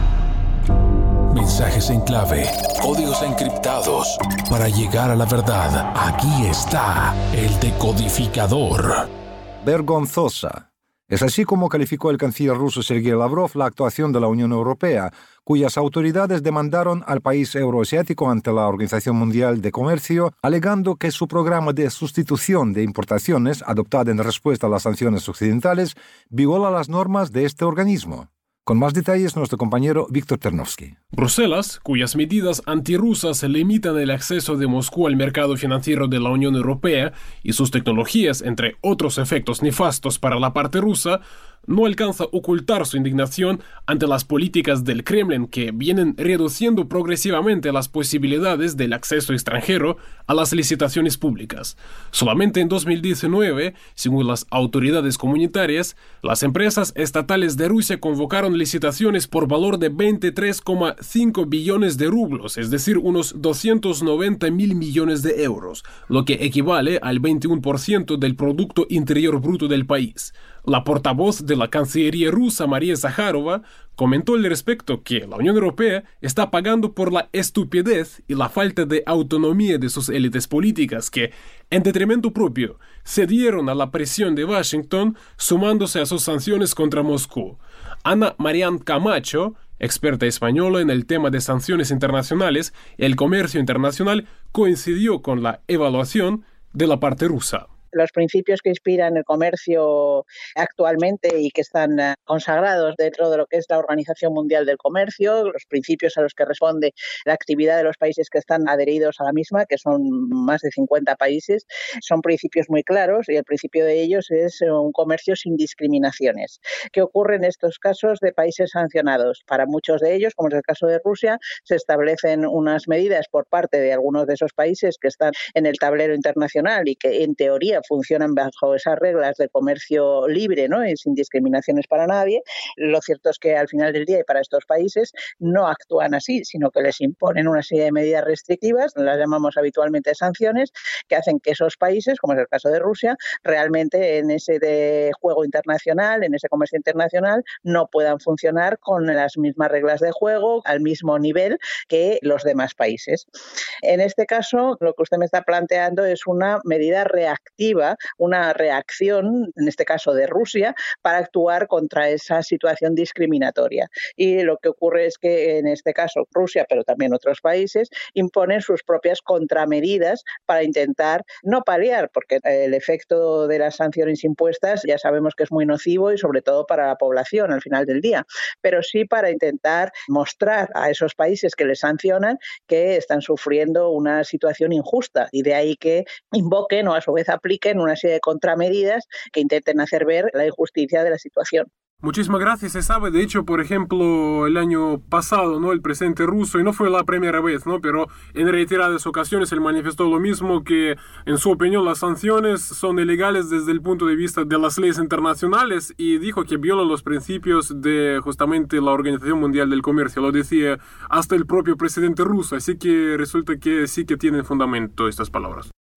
Mensajes en clave, códigos encriptados. Para llegar a la verdad, aquí está el decodificador. Vergonzosa. Es así como calificó el canciller ruso Sergei Lavrov la actuación de la Unión Europea, cuyas autoridades demandaron al país euroasiático ante la Organización Mundial de Comercio, alegando que su programa de sustitución de importaciones, adoptado en respuesta a las sanciones occidentales, viola las normas de este organismo. Con más detalles, nuestro compañero Víctor Ternovsky. Bruselas, cuyas medidas antirrusas limitan el acceso de Moscú al mercado financiero de la Unión Europea y sus tecnologías, entre otros efectos nefastos para la parte rusa, no alcanza a ocultar su indignación ante las políticas del Kremlin que vienen reduciendo progresivamente las posibilidades del acceso extranjero a las licitaciones públicas. Solamente en dos mil diecinueve, según las autoridades comunitarias, las empresas estatales de Rusia convocaron licitaciones por valor de veintitrés coma cinco billones de rublos, es decir, unos doscientos noventa mil millones de euros, lo que equivale al veintiuno por ciento del Producto Interior Bruto del país. La portavoz de la Cancillería rusa, María Zakharova, comentó al respecto que la Unión Europea está pagando por la estupidez y la falta de autonomía de sus élites políticas que, en detrimento propio, cedieron a la presión de Washington, sumándose a sus sanciones contra Moscú. Ana Marian Camacho, experta española en el tema de sanciones internacionales y el comercio internacional, coincidió con la evaluación de la parte rusa. Los principios que inspiran el comercio actualmente y que están consagrados dentro de lo que es la Organización Mundial del Comercio, los principios a los que responde la actividad de los países que están adheridos a la misma, que son más de cincuenta países, son principios muy claros y el principio de ellos es un comercio sin discriminaciones. ¿Qué ocurre en estos casos de países sancionados? Para muchos de ellos, como es el caso de Rusia, se establecen unas medidas por parte de algunos de esos países que están en el tablero internacional y que en teoría funcionan bajo esas reglas de comercio libre, ¿no? Y sin discriminaciones para nadie. Lo cierto es que al final del día y para estos países no actúan así, sino que les imponen una serie de medidas restrictivas, las llamamos habitualmente sanciones, que hacen que esos países, como es el caso de Rusia, realmente en ese de juego internacional, en ese comercio internacional, no puedan funcionar con las mismas reglas de juego, al mismo nivel que los demás países. En este caso, lo que usted me está planteando es una medida reactiva, una reacción, en este caso de Rusia, para actuar contra esa situación discriminatoria. Y lo que ocurre es que en este caso Rusia, pero también otros países, imponen sus propias contramedidas para intentar no paliar, porque el efecto de las sanciones impuestas ya sabemos que es muy nocivo y sobre todo para la población al final del día, pero sí para intentar mostrar a esos países que les sancionan que están sufriendo una situación injusta y de ahí que invoquen o a su vez apliquen una serie de contramedidas que intenten hacer ver la injusticia de la situación. Muchísimas gracias. Se sabe, de hecho, por ejemplo, el año pasado, ¿no? El presidente ruso, y no fue la primera vez, ¿no? Pero en reiteradas ocasiones él manifestó lo mismo, que en su opinión las sanciones son ilegales desde el punto de vista de las leyes internacionales y dijo que violan los principios de justamente la Organización Mundial del Comercio. Lo decía hasta el propio presidente ruso, así que resulta que sí que tienen fundamento estas palabras.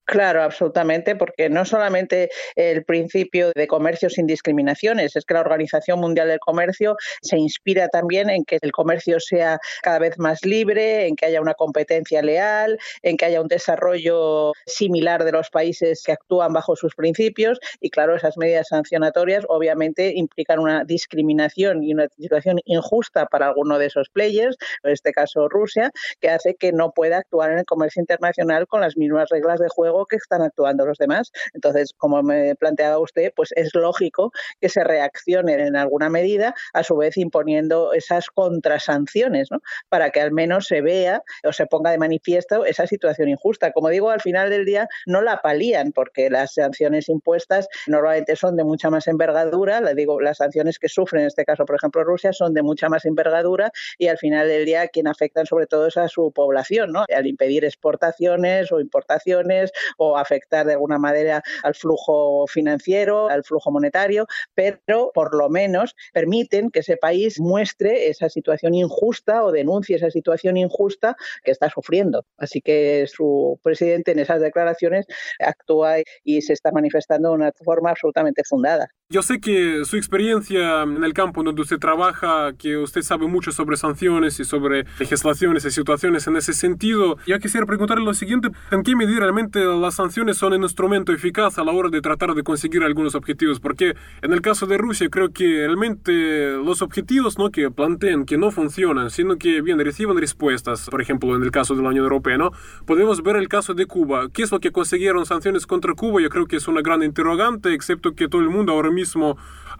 Claro, absolutamente, porque no solamente el principio de comercio sin discriminaciones, es que la Organización Mundial del Comercio se inspira también en que el comercio sea cada vez más libre, en que haya una competencia leal, en que haya un desarrollo similar de los países que actúan bajo sus principios y, claro, esas medidas sancionatorias obviamente implican una discriminación y una situación injusta para alguno de esos players, en este caso Rusia, que hace que no pueda actuar en el comercio internacional con las mismas reglas de juego que están actuando los demás. Entonces, como me planteaba usted, pues es lógico que se reaccione en alguna medida, a su vez imponiendo esas contrasanciones, ¿no? Para que al menos se vea o se ponga de manifiesto esa situación injusta. Como digo, al final del día no la palían, porque las sanciones impuestas normalmente son de mucha más envergadura. Le digo, las sanciones que sufren, en este caso, por ejemplo, Rusia, son de mucha más envergadura y al final del día quien afectan sobre todo es a su población, ¿no? Al impedir exportaciones o importaciones o afectar de alguna manera al flujo financiero, al flujo monetario, pero por lo menos permiten que ese país muestre esa situación injusta o denuncie esa situación injusta que está sufriendo. Así que su presidente en esas declaraciones actúa y se está manifestando de una forma absolutamente fundada. Yo sé que su experiencia en el campo donde usted trabaja, que usted sabe mucho sobre sanciones y sobre legislaciones y situaciones en ese sentido. Yo quisiera preguntarle lo siguiente: ¿en qué medida realmente las sanciones son un instrumento eficaz a la hora de tratar de conseguir algunos objetivos? Porque en el caso de Rusia creo que realmente los objetivos no que plantean que no funcionan, sino que bien reciben respuestas. Por ejemplo, en el caso de la Unión Europea, ¿no? Podemos ver el caso de Cuba. ¿Qué es lo que consiguieron sanciones contra Cuba? Yo creo que es una gran interrogante, excepto que todo el mundo ahora mismo mismo,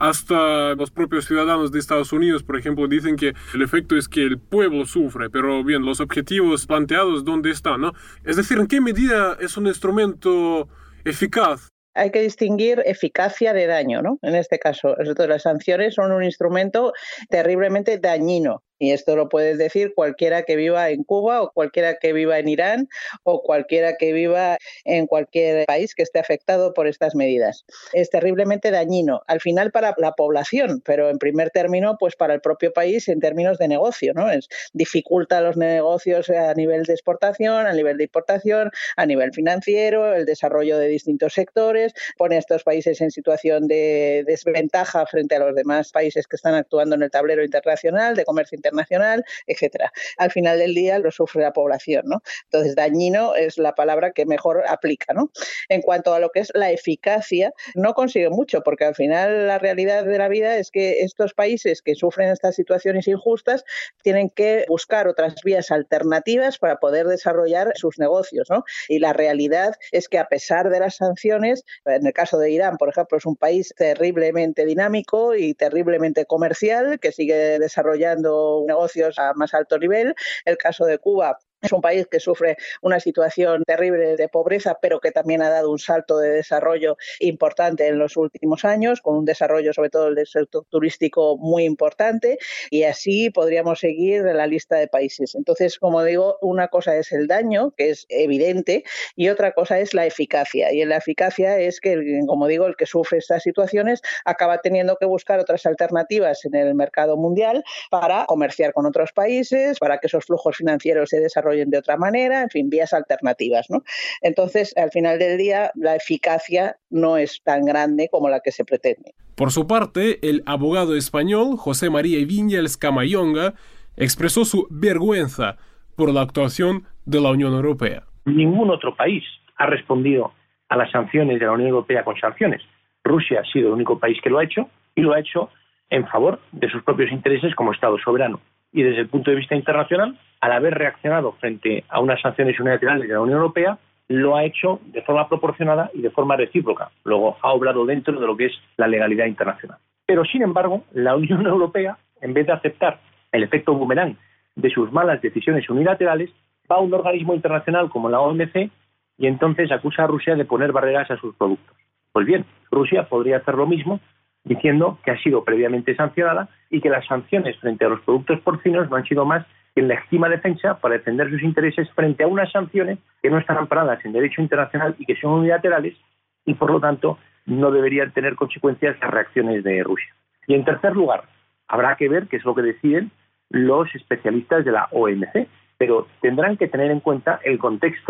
hasta los propios ciudadanos de Estados Unidos, por ejemplo, dicen que el efecto es que el pueblo sufre, pero bien, los objetivos planteados, ¿dónde están, no? Es decir, ¿en qué medida es un instrumento eficaz? Hay que distinguir eficacia de daño, ¿no? En este caso, las sanciones son un instrumento terriblemente dañino. Y esto lo puedes decir cualquiera que viva en Cuba o cualquiera que viva en Irán o cualquiera que viva en cualquier país que esté afectado por estas medidas. Es terriblemente dañino, al final para la población, pero en primer término pues para el propio país en términos de negocio, ¿no? Es, dificulta los negocios a nivel de exportación, a nivel de importación, a nivel financiero, el desarrollo de distintos sectores, pone a estos países en situación de desventaja frente a los demás países que están actuando en el tablero internacional, de comercio internacional, nacional, etcétera. Al final del día lo sufre la población, ¿no? Entonces, dañino es la palabra que mejor aplica, ¿no? En cuanto a lo que es la eficacia, no consigue mucho, porque al final la realidad de la vida es que estos países que sufren estas situaciones injustas tienen que buscar otras vías alternativas para poder desarrollar sus negocios, ¿no? Y la realidad es que a pesar de las sanciones, en el caso de Irán, por ejemplo, es un país terriblemente dinámico y terriblemente comercial que sigue desarrollando negocios a más alto nivel. El caso de Cuba es un país que sufre una situación terrible de pobreza, pero que también ha dado un salto de desarrollo importante en los últimos años, con un desarrollo sobre todo del sector turístico muy importante, y así podríamos seguir en la lista de países. Entonces, como digo, una cosa es el daño, que es evidente, y otra cosa es la eficacia. Y en la eficacia es que, como digo, el que sufre estas situaciones acaba teniendo que buscar otras alternativas en el mercado mundial para comerciar con otros países, para que esos flujos financieros se desarrollen de otra manera, en fin, vías alternativas, ¿no? Entonces, al final del día, la eficacia no es tan grande como la que se pretende. Por su parte, el abogado español José María Viñals Camayonga expresó su vergüenza por la actuación de la Unión Europea. Ningún otro país ha respondido a las sanciones de la Unión Europea con sanciones. Rusia ha sido el único país que lo ha hecho y lo ha hecho en favor de sus propios intereses como Estado soberano. Y desde el punto de vista internacional, al haber reaccionado frente a unas sanciones unilaterales de la Unión Europea, lo ha hecho de forma proporcionada y de forma recíproca. Luego ha obrado dentro de lo que es la legalidad internacional. Pero, sin embargo, la Unión Europea, en vez de aceptar el efecto boomerang de sus malas decisiones unilaterales, va a un organismo internacional como la O M C y entonces acusa a Rusia de poner barreras a sus productos. Pues bien, Rusia podría hacer lo mismo diciendo que ha sido previamente sancionada y que las sanciones frente a los productos porcinos no han sido más que en legítima defensa para defender sus intereses frente a unas sanciones que no están amparadas en derecho internacional y que son unilaterales y, por lo tanto, no deberían tener consecuencias las reacciones de Rusia. Y, en tercer lugar, habrá que ver qué es lo que deciden los especialistas de la O M C, pero tendrán que tener en cuenta el contexto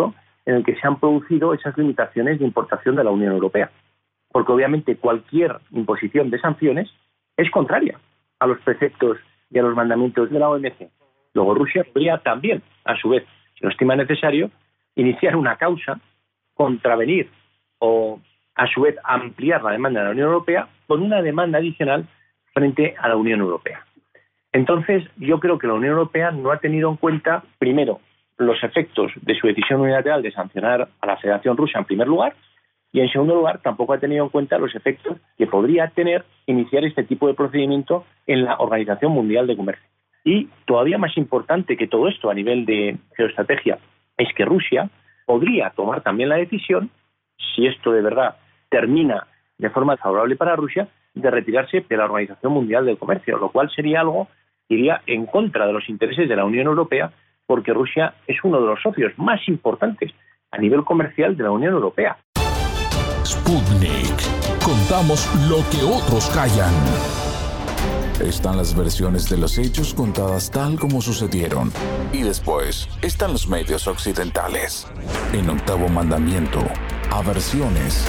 en el que se han producido esas limitaciones de importación de la Unión Europea. Porque obviamente cualquier imposición de sanciones es contraria a los preceptos y a los mandamientos de la O M C. Luego Rusia podría también, a su vez, si lo estima necesario, iniciar una causa, contravenir o, a su vez, ampliar la demanda de la Unión Europea con una demanda adicional frente a la Unión Europea. Entonces, yo creo que la Unión Europea no ha tenido en cuenta, primero, los efectos de su decisión unilateral de sancionar a la Federación Rusa en primer lugar, y en segundo lugar, tampoco ha tenido en cuenta los efectos que podría tener iniciar este tipo de procedimiento en la Organización Mundial de Comercio. Y todavía más importante que todo esto a nivel de geoestrategia es que Rusia podría tomar también la decisión, si esto de verdad termina de forma favorable para Rusia, de retirarse de la Organización Mundial del Comercio, lo cual sería algo que iría en contra de los intereses de la Unión Europea, porque Rusia es uno de los socios más importantes a nivel comercial de la Unión Europea. Sputnik. Contamos lo que otros callan. Están las versiones de los hechos contadas tal como sucedieron. Y después están los medios occidentales. En Octavo Mandamiento, aversiones.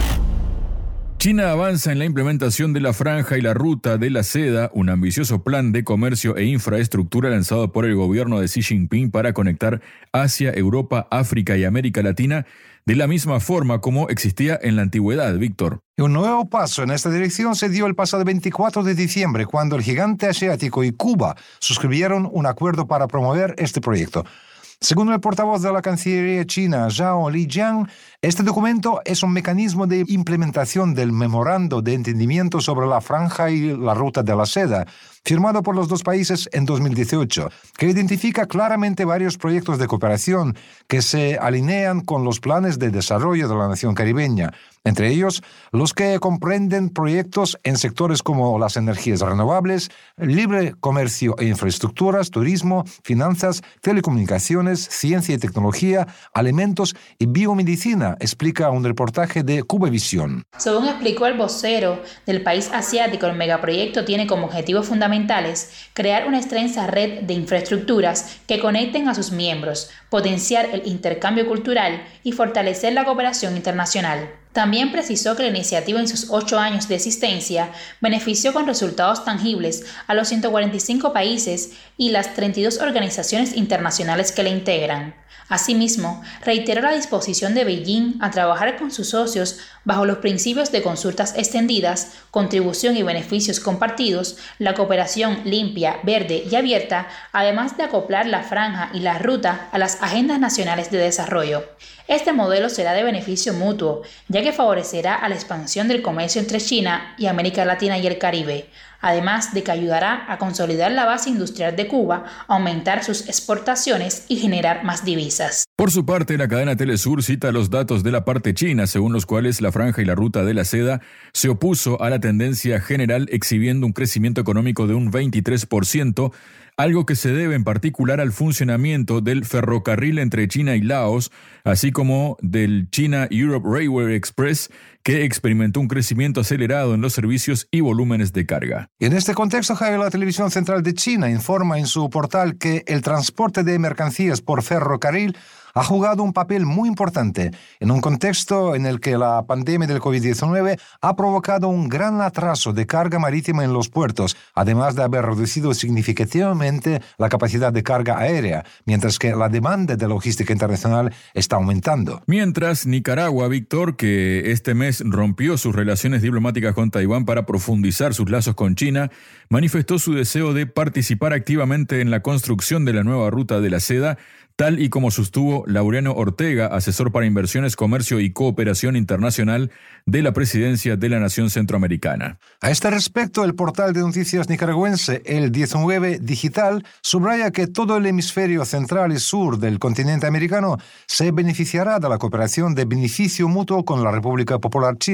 China avanza en la implementación de la Franja y la Ruta de la Seda, un ambicioso plan de comercio e infraestructura lanzado por el gobierno de Xi Jinping para conectar Asia, Europa, África y América Latina de la misma forma como existía en la antigüedad, Víctor. Un nuevo paso en esta dirección se dio el pasado veinticuatro de diciembre, cuando el gigante asiático y Cuba suscribieron un acuerdo para promover este proyecto. Según el portavoz de la Cancillería china, Zhao Lijiang, este documento es un mecanismo de implementación del memorando de entendimiento sobre la Franja y la Ruta de la Seda, firmado por los dos países en dos mil dieciocho, que identifica claramente varios proyectos de cooperación que se alinean con los planes de desarrollo de la nación caribeña, entre ellos los que comprenden proyectos en sectores como las energías renovables, libre comercio e infraestructuras, turismo, finanzas, telecomunicaciones, ciencia y tecnología, alimentos y biomedicina, explica un reportaje de Cubavisión. Según explicó el vocero del país asiático, el megaproyecto tiene como objetivos fundamentales crear una extensa red de infraestructuras que conecten a sus miembros, potenciar el intercambio cultural y fortalecer la cooperación internacional. También precisó que la iniciativa en sus ocho años de existencia benefició con resultados tangibles a los ciento cuarenta y cinco países y las treinta y dos organizaciones internacionales que la integran. Asimismo, reiteró la disposición de Beijing a trabajar con sus socios bajo los principios de consultas extendidas, contribución y beneficios compartidos, la cooperación limpia, verde y abierta, además de acoplar la franja y la ruta a las agendas nacionales de desarrollo. Este modelo será de beneficio mutuo, ya que favorecerá a la expansión del comercio entre China y América Latina y el Caribe, además de que ayudará a consolidar la base industrial de Cuba, aumentar sus exportaciones y generar más divisas. Por su parte, la cadena Telesur cita los datos de la parte china, según los cuales la Franja y la Ruta de la Seda se opuso a la tendencia general, exhibiendo un crecimiento económico de un veintitrés por ciento, algo que se debe en particular al funcionamiento del ferrocarril entre China y Laos, así como del China Europe Railway Express, que experimentó un crecimiento acelerado en los servicios y volúmenes de carga. En este contexto, Javier, la Televisión Central de China informa en su portal que el transporte de mercancías por ferrocarril ha jugado un papel muy importante en un contexto en el que la pandemia del covid diecinueve ha provocado un gran atraso de carga marítima en los puertos, además de haber reducido significativamente la capacidad de carga aérea, mientras que la demanda de logística internacional está aumentando. Mientras, Nicaragua, Víctor, que este mes rompió sus relaciones diplomáticas con Taiwán para profundizar sus lazos con China, manifestó su deseo de participar activamente en la construcción de la nueva Ruta de la Seda, tal y como sostuvo Laureano Ortega, asesor para inversiones, comercio y cooperación internacional de la Presidencia de la Nación Centroamericana. A este respecto, el portal de noticias nicaragüense El diecinueve Digital subraya que todo el hemisferio central y sur del continente americano se beneficiará de la cooperación de beneficio mutuo con la República Popular China,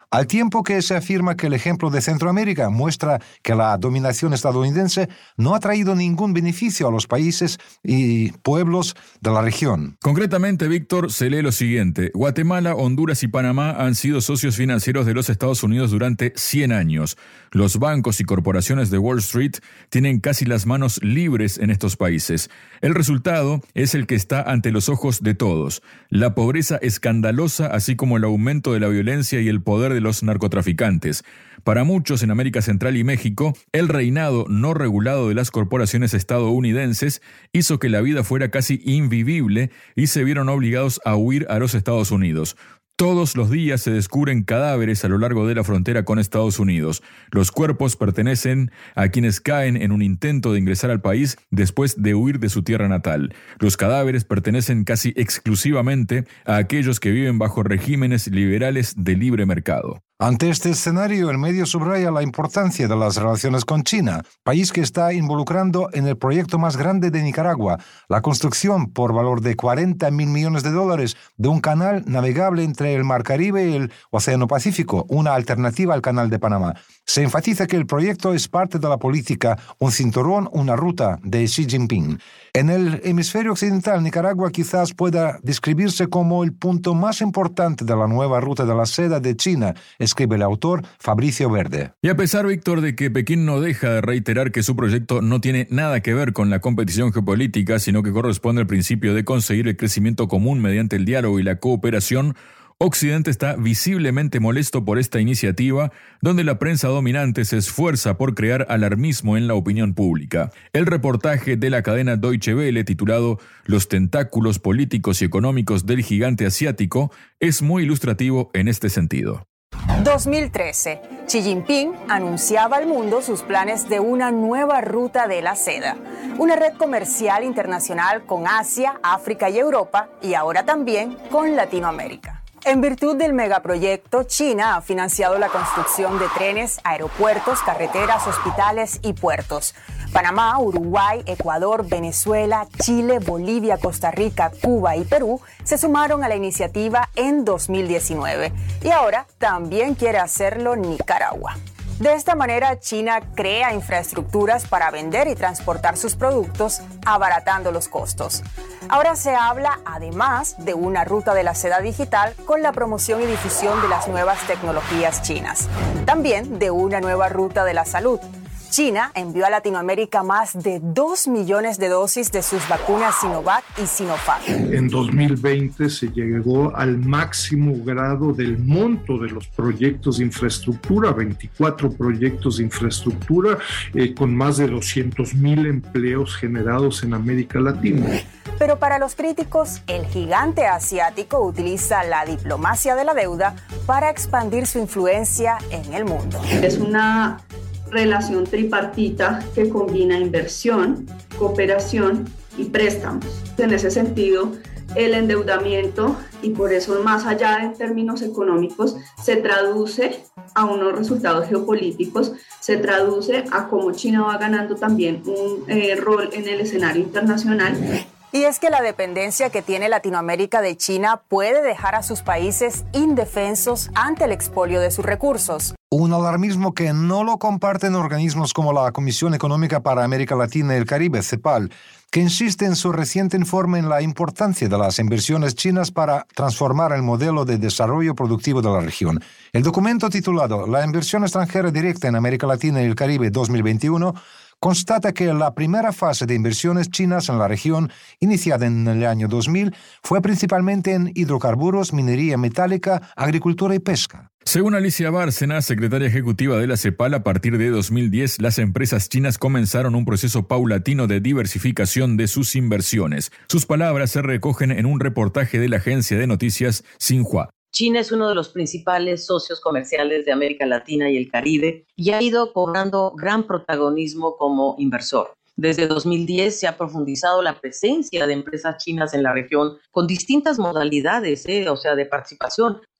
Al tiempo que se afirma que el ejemplo de Centroamérica muestra que la dominación estadounidense no ha traído ningún beneficio a los países y pueblos de la región. Concretamente, Víctor, se lee lo siguiente. Guatemala, Honduras y Panamá han sido socios financieros de los Estados Unidos durante cien años. Los bancos y corporaciones de Wall Street tienen casi las manos libres en estos países. El resultado es el que está ante los ojos de todos. La pobreza escandalosa, así como el aumento de la violencia y el poder de los narcotraficantes. Para muchos en América Central y México, el reinado no regulado de las corporaciones estadounidenses hizo que la vida fuera casi invivible y se vieron obligados a huir a los Estados Unidos. Todos los días se descubren cadáveres a lo largo de la frontera con Estados Unidos. Los cuerpos pertenecen a quienes caen en un intento de ingresar al país después de huir de su tierra natal. Los cadáveres pertenecen casi exclusivamente a aquellos que viven bajo regímenes liberales de libre mercado. Ante este escenario, el medio subraya la importancia de las relaciones con China, país que está involucrando en el proyecto más grande de Nicaragua, la construcción por valor de cuarenta mil millones de dólares de un canal navegable entre el Mar Caribe y el Océano Pacífico, una alternativa al Canal de Panamá. Se enfatiza que el proyecto es parte de la política un cinturón, una ruta de Xi Jinping. En el hemisferio occidental, Nicaragua quizás pueda describirse como el punto más importante de la nueva ruta de la seda de China, escribe el autor Fabricio Verde. Y a pesar, Víctor, de que Pekín no deja de reiterar que su proyecto no tiene nada que ver con la competición geopolítica, sino que corresponde al principio de conseguir el crecimiento común mediante el diálogo y la cooperación, Occidente está visiblemente molesto por esta iniciativa, donde la prensa dominante se esfuerza por crear alarmismo en la opinión pública. El reportaje de la cadena Deutsche Welle, titulado Los tentáculos políticos y económicos del gigante asiático, es muy ilustrativo en este sentido. dos mil trece. Xi Jinping anunciaba al mundo sus planes de una nueva ruta de la seda, una red comercial internacional con Asia, África y Europa, y ahora también con Latinoamérica. En virtud del megaproyecto, China ha financiado la construcción de trenes, aeropuertos, carreteras, hospitales y puertos. Panamá, Uruguay, Ecuador, Venezuela, Chile, Bolivia, Costa Rica, Cuba y Perú se sumaron a la iniciativa en dos mil diecinueve. Y ahora también quiere hacerlo Nicaragua. De esta manera, China crea infraestructuras para vender y transportar sus productos, abaratando los costos. Ahora se habla, además, de una ruta de la seda digital con la promoción y difusión de las nuevas tecnologías chinas. También de una nueva ruta de la salud. China envió a Latinoamérica más de dos millones de dosis de sus vacunas Sinovac y Sinopharm. En dos mil veinte se llegó al máximo grado del monto de los proyectos de infraestructura, veinticuatro proyectos de infraestructura eh, con más de doscientos mil empleos generados en América Latina. Pero para los críticos, el gigante asiático utiliza la diplomacia de la deuda para expandir su influencia en el mundo. Es una relación tripartita que combina inversión, cooperación y préstamos. En ese sentido, el endeudamiento, y por eso más allá en términos económicos, se traduce a unos resultados geopolíticos, se traduce a cómo China va ganando también un eh, rol en el escenario internacional. Y es que la dependencia que tiene Latinoamérica de China puede dejar a sus países indefensos ante el expolio de sus recursos. Un alarmismo que no lo comparten organismos como la Comisión Económica para América Latina y el Caribe, CEPAL, que insiste en su reciente informe en la importancia de las inversiones chinas para transformar el modelo de desarrollo productivo de la región. El documento titulado La inversión extranjera directa en América Latina y el Caribe dos mil veintiuno constata que la primera fase de inversiones chinas en la región, iniciada en el año dos mil, fue principalmente en hidrocarburos, minería metálica, agricultura y pesca. Según Alicia Bárcena, secretaria ejecutiva de la CEPAL, a partir de dos mil diez, las empresas chinas comenzaron un proceso paulatino de diversificación de sus inversiones. Sus palabras se recogen en un reportaje de la agencia de noticias Xinhua. China es uno de los principales socios comerciales de América Latina y el Caribe y ha ido cobrando gran protagonismo como inversor. Desde dos mil diez se ha profundizado la presencia de empresas chinas en la región con distintas modalidades, ¿eh? o sea, de participación.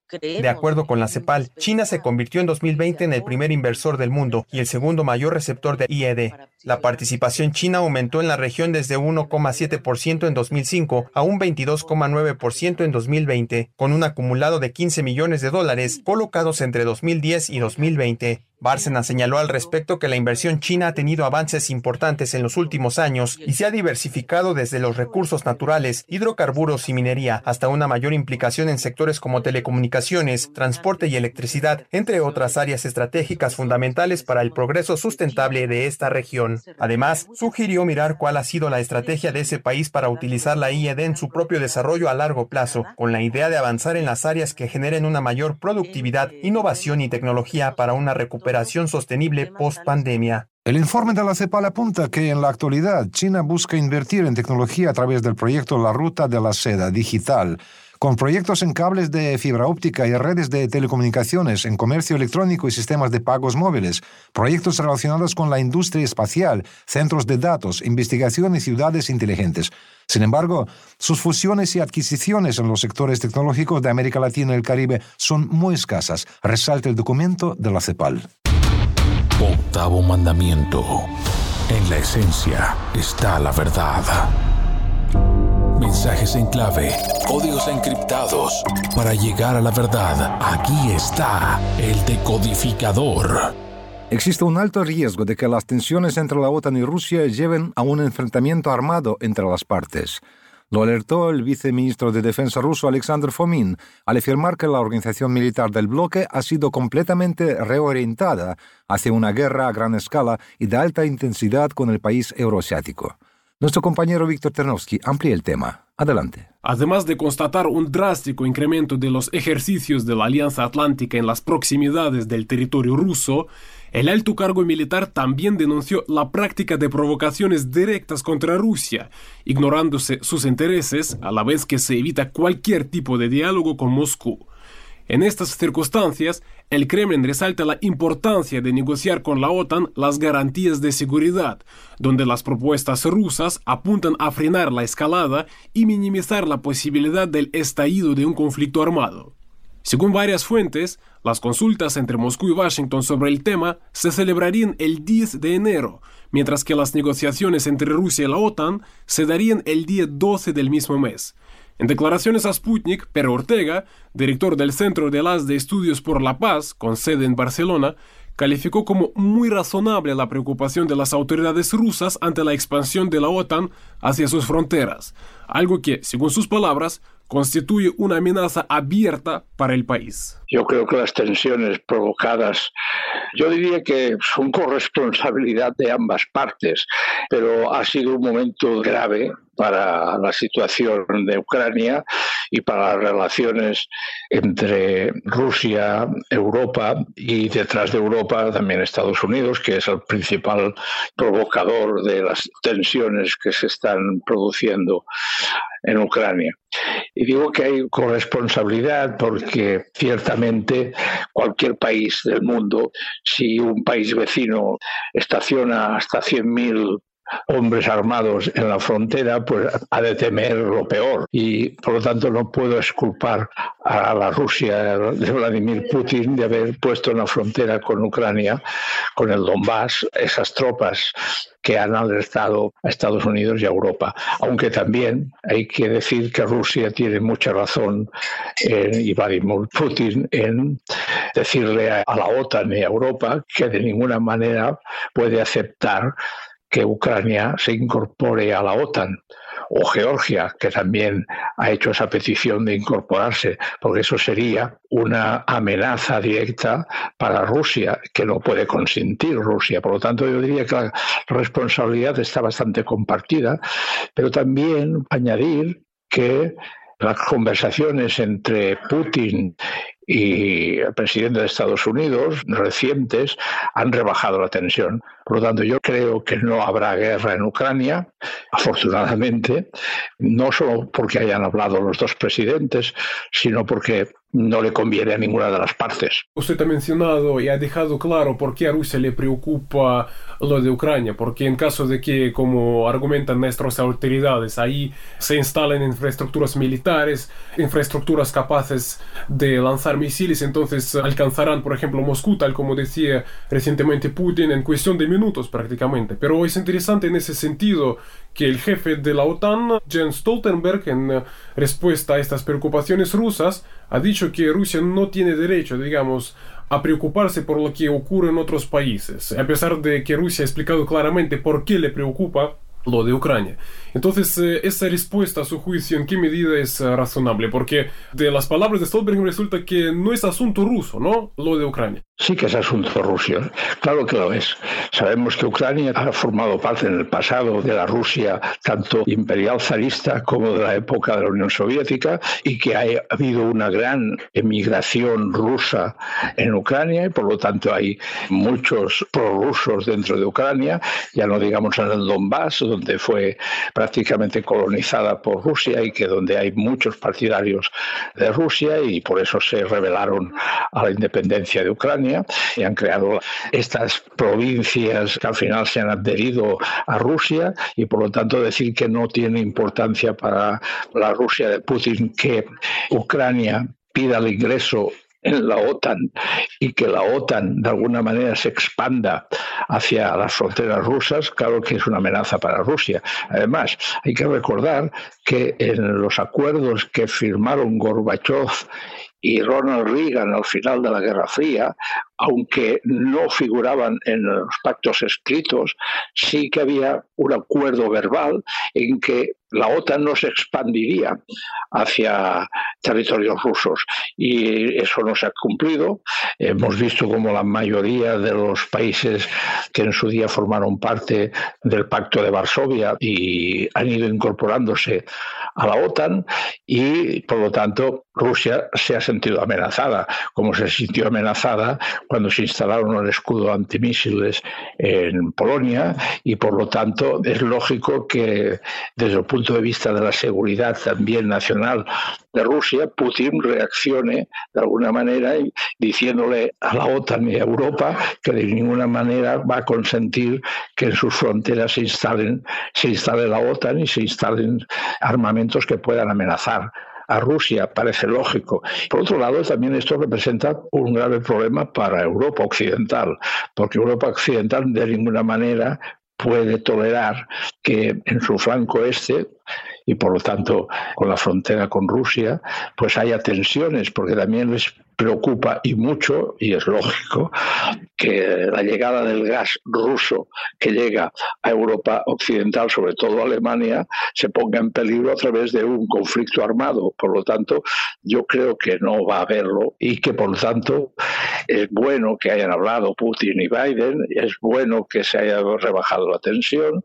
De acuerdo con la CEPAL, China se convirtió en dos mil veinte en el primer inversor del mundo y el segundo mayor receptor de I E D. La participación china aumentó en la región desde uno coma siete por ciento en dos mil cinco a un veintidós coma nueve por ciento en dos mil veinte, con un acumulado de quince millones de dólares colocados entre dos mil diez y dos mil veinte. Bárcena señaló al respecto que la inversión china ha tenido avances importantes en los últimos años y se ha diversificado desde los recursos naturales, hidrocarburos y minería, hasta una mayor implicación en sectores como telecomunicaciones, transporte y electricidad, entre otras áreas estratégicas fundamentales para el progreso sustentable de esta región. Además, sugirió mirar cuál ha sido la estrategia de ese país para utilizar la I E D en su propio desarrollo a largo plazo, con la idea de avanzar en las áreas que generen una mayor productividad, innovación y tecnología para una recuperación Operación sostenible post-pandemia. El informe de la CEPAL apunta que en la actualidad China busca invertir en tecnología a través del proyecto La Ruta de la Seda Digital, con proyectos en cables de fibra óptica y redes de telecomunicaciones, en comercio electrónico y sistemas de pagos móviles, proyectos relacionados con la industria espacial, centros de datos, investigación y ciudades inteligentes. Sin embargo, sus fusiones y adquisiciones en los sectores tecnológicos de América Latina y el Caribe son muy escasas, resalta el documento de la CEPAL. Octavo mandamiento. En la esencia está la verdad. Mensajes en clave, códigos encriptados. Para llegar a la verdad, aquí está el decodificador. Existe un alto riesgo de que las tensiones entre la OTAN y Rusia lleven a un enfrentamiento armado entre las partes. Lo alertó el viceministro de Defensa ruso Alexander Fomin al afirmar que la organización militar del bloque ha sido completamente reorientada hacia una guerra a gran escala y de alta intensidad con el país euroasiático. Nuestro compañero Víctor Ternovsky amplía el tema. Adelante. Además de constatar un drástico incremento de los ejercicios de la Alianza Atlántica en las proximidades del territorio ruso, el alto cargo militar también denunció la práctica de provocaciones directas contra Rusia, ignorándose sus intereses a la vez que se evita cualquier tipo de diálogo con Moscú. En estas circunstancias, el Kremlin resalta la importancia de negociar con la OTAN las garantías de seguridad, donde las propuestas rusas apuntan a frenar la escalada y minimizar la posibilidad del estallido de un conflicto armado. Según varias fuentes, las consultas entre Moscú y Washington sobre el tema se celebrarían el diez de enero, mientras que las negociaciones entre Rusia y la OTAN se darían el día doce del mismo mes. En declaraciones a Sputnik, Pere Ortega, director del Centro de Las de Estudios por la Paz, con sede en Barcelona, calificó como muy razonable la preocupación de las autoridades rusas ante la expansión de la OTAN hacia sus fronteras, algo que, según sus palabras, constituye una amenaza abierta para el país. Yo creo que las tensiones provocadas, yo diría que son corresponsabilidad de ambas partes, pero ha sido un momento grave para la situación de Ucrania y para las relaciones entre Rusia, Europa y detrás de Europa también Estados Unidos, que es el principal provocador de las tensiones que se están produciendo en Ucrania. Y digo que hay corresponsabilidad porque ciertamente cualquier país del mundo, si un país vecino estaciona hasta cien mil hombres armados en la frontera, pues ha de temer lo peor. Y por lo tanto no puedo exculpar a la Rusia de Vladimir Putin de haber puesto en la frontera con Ucrania, con el Donbass, esas tropas que han alertado a Estados Unidos y a Europa. Aunque también hay que decir que Rusia tiene mucha razón eh, y Vladimir Putin en decirle a, a la OTAN y a Europa que de ninguna manera puede aceptar que Ucrania se incorpore a la OTAN, o Georgia, que también ha hecho esa petición de incorporarse, porque eso sería una amenaza directa para Rusia, que no puede consentir Rusia. Por lo tanto, yo diría que la responsabilidad está bastante compartida, pero también añadir que las conversaciones entre Putin y el presidente de Estados Unidos recientes han rebajado la tensión. Por lo tanto, yo creo que no habrá guerra en Ucrania, afortunadamente, no solo porque hayan hablado los dos presidentes, sino porque no le conviene a ninguna de las partes. Usted ha mencionado y ha dejado claro por qué a Rusia le preocupa lo de Ucrania, porque en caso de que, como argumentan nuestras autoridades, ahí se instalen infraestructuras militares, infraestructuras capaces de lanzar misiles, entonces alcanzarán, por ejemplo, Moscú, tal como decía recientemente Putin, en cuestión de minutos prácticamente. Pero es interesante en ese sentido que el jefe de la OTAN, Jens Stoltenberg, en respuesta a estas preocupaciones rusas, ha dicho que Rusia no tiene derecho, digamos, a preocuparse por lo que ocurre en otros países, a pesar de que Rusia ha explicado claramente por qué le preocupa lo de Ucrania. Entonces, eh, esa respuesta a su juicio, ¿en qué medida es uh, razonable? Porque de las palabras de Stoltenberg resulta que no es asunto ruso, ¿no? Lo de Ucrania. Sí que es asunto ruso, claro que lo es. Sabemos que Ucrania ha formado parte en el pasado de la Rusia tanto imperial zarista como de la época de la Unión Soviética, y que ha habido una gran emigración rusa en Ucrania, y por lo tanto hay muchos prorrusos dentro de Ucrania, ya no digamos en el Donbass, donde fue prácticamente colonizada por Rusia y que donde hay muchos partidarios de Rusia, y por eso se rebelaron a la independencia de Ucrania y han creado estas provincias que al final se han adherido a Rusia, y por lo tanto decir que no tiene importancia para la Rusia de Putin que Ucrania pida el ingreso en la OTAN y que la OTAN de alguna manera se expanda hacia las fronteras rusas, claro que es una amenaza para Rusia. Además, hay que recordar que en los acuerdos que firmaron Gorbachov y Ronald Reagan al final de la Guerra Fría, aunque no figuraban en los pactos escritos, sí que había un acuerdo verbal en que la OTAN no se expandiría hacia territorios rusos, y eso no se ha cumplido. Hemos visto como la mayoría de los países que en su día formaron parte del Pacto de Varsovia y han ido incorporándose a la OTAN, y por lo tanto Rusia se ha sentido amenazada, como se sintió amenazada cuando se instalaron el escudo antimisiles en Polonia, y por lo tanto es lógico que desde el punto de vista de la seguridad también nacional de Rusia, Putin reaccione de alguna manera diciéndole a la OTAN y a Europa que de ninguna manera va a consentir que en sus fronteras se instalen, se instale la OTAN y se instalen armamentos que puedan amenazar a Rusia. Parece lógico. Por otro lado, también esto representa un grave problema para Europa Occidental, porque Europa Occidental de ninguna manera puede tolerar que en su flanco este, y por lo tanto con la frontera con Rusia, pues haya tensiones, porque también les preocupa y mucho, y es lógico, que la llegada del gas ruso que llega a Europa Occidental, sobre todo a Alemania, se ponga en peligro a través de un conflicto armado. Por lo tanto, yo creo que no va a haberlo, y que por lo tanto es bueno que hayan hablado Putin y Biden, es bueno que se haya rebajado la tensión,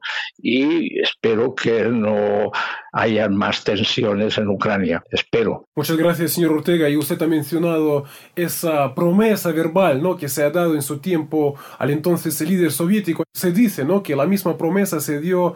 y espero que no hayan más tensiones en Ucrania. Espero. Muchas gracias, señor Ortega. Y usted ha mencionado esa promesa verbal, ¿no?, que se ha dado en su tiempo al entonces líder soviético. Se dice, ¿no?, que la misma promesa se dio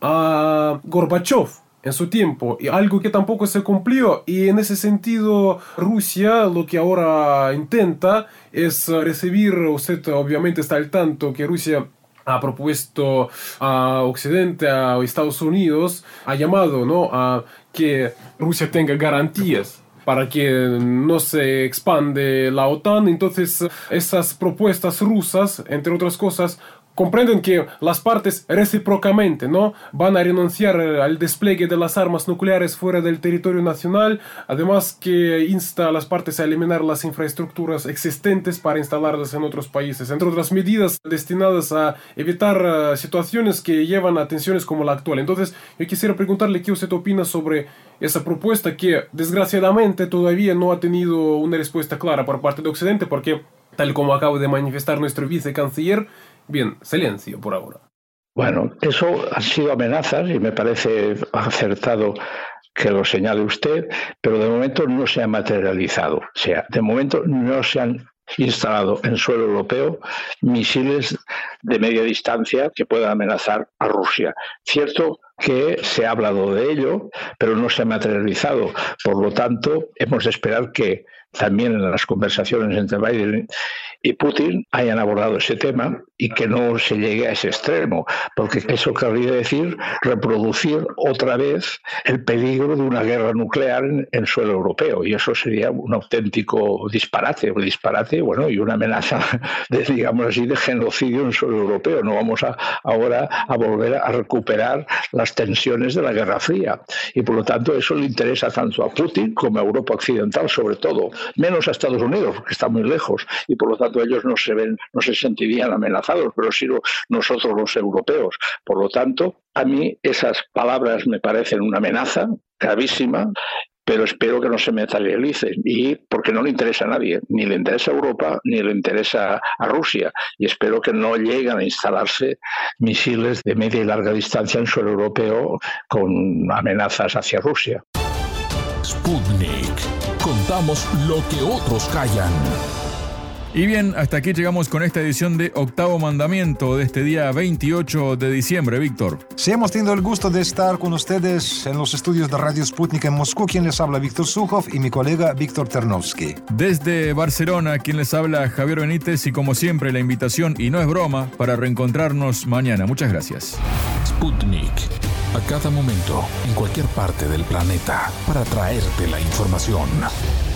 a Gorbachov en su tiempo, y algo que tampoco se cumplió. Y en ese sentido, Rusia lo que ahora intenta es recibir, usted obviamente está al tanto que Rusia ha propuesto a Occidente, a Estados Unidos, ha llamado, ¿no?, a que Rusia tenga garantías para que no se expande la OTAN. Entonces, esas propuestas rusas, entre otras cosas, comprenden que las partes recíprocamente, ¿no?, van a renunciar al despliegue de las armas nucleares fuera del territorio nacional, además que insta a las partes a eliminar las infraestructuras existentes para instalarlas en otros países, entre otras medidas destinadas a evitar uh, situaciones que llevan a tensiones como la actual. Entonces, yo quisiera preguntarle qué usted opina sobre esa propuesta que, desgraciadamente, todavía no ha tenido una respuesta clara por parte de Occidente, porque, tal como acaba de manifestar nuestro vicecanciller, bien, silencio por ahora. Bueno, eso han sido amenazas y me parece acertado que lo señale usted, pero de momento no se ha materializado. O sea, de momento no se han instalado en suelo europeo misiles de media distancia que puedan amenazar a Rusia. Cierto que se ha hablado de ello, pero no se ha materializado. Por lo tanto, hemos de esperar que también en las conversaciones entre Biden y Putin hayan abordado ese tema y que no se llegue a ese extremo, porque eso querría decir reproducir otra vez el peligro de una guerra nuclear en, en suelo europeo, y eso sería un auténtico disparate, un disparate, bueno, y una amenaza, de, digamos así, de genocidio en suelo europeo. No vamos a, ahora a volver a recuperar las tensiones de la Guerra Fría, y por lo tanto eso le interesa tanto a Putin como a Europa Occidental, sobre todo, menos a Estados Unidos, porque está muy lejos, y por lo tanto ellos no se ven, no se sentirían amenazados, pero sí nosotros los europeos. Por lo tanto, a mí esas palabras me parecen una amenaza gravísima, pero espero que no se materialicen, y porque no le interesa a nadie, ni le interesa a Europa, ni le interesa a Rusia, y espero que no lleguen a instalarse misiles de media y larga distancia en suelo europeo con amenazas hacia Rusia. Sputnik. Contamos lo que otros callan. Y bien, hasta aquí llegamos con esta edición de Octavo Mandamiento de este día veintiocho de diciembre, Víctor. Sí, hemos tenido el gusto de estar con ustedes en los estudios de Radio Sputnik en Moscú. Quien les habla, Víctor Sukhov, y mi colega Víctor Ternovsky. Desde Barcelona, quien les habla, Javier Benítez, y como siempre la invitación, y no es broma, para reencontrarnos mañana. Muchas gracias. Sputnik. A cada momento, en cualquier parte del planeta, para traerte la información.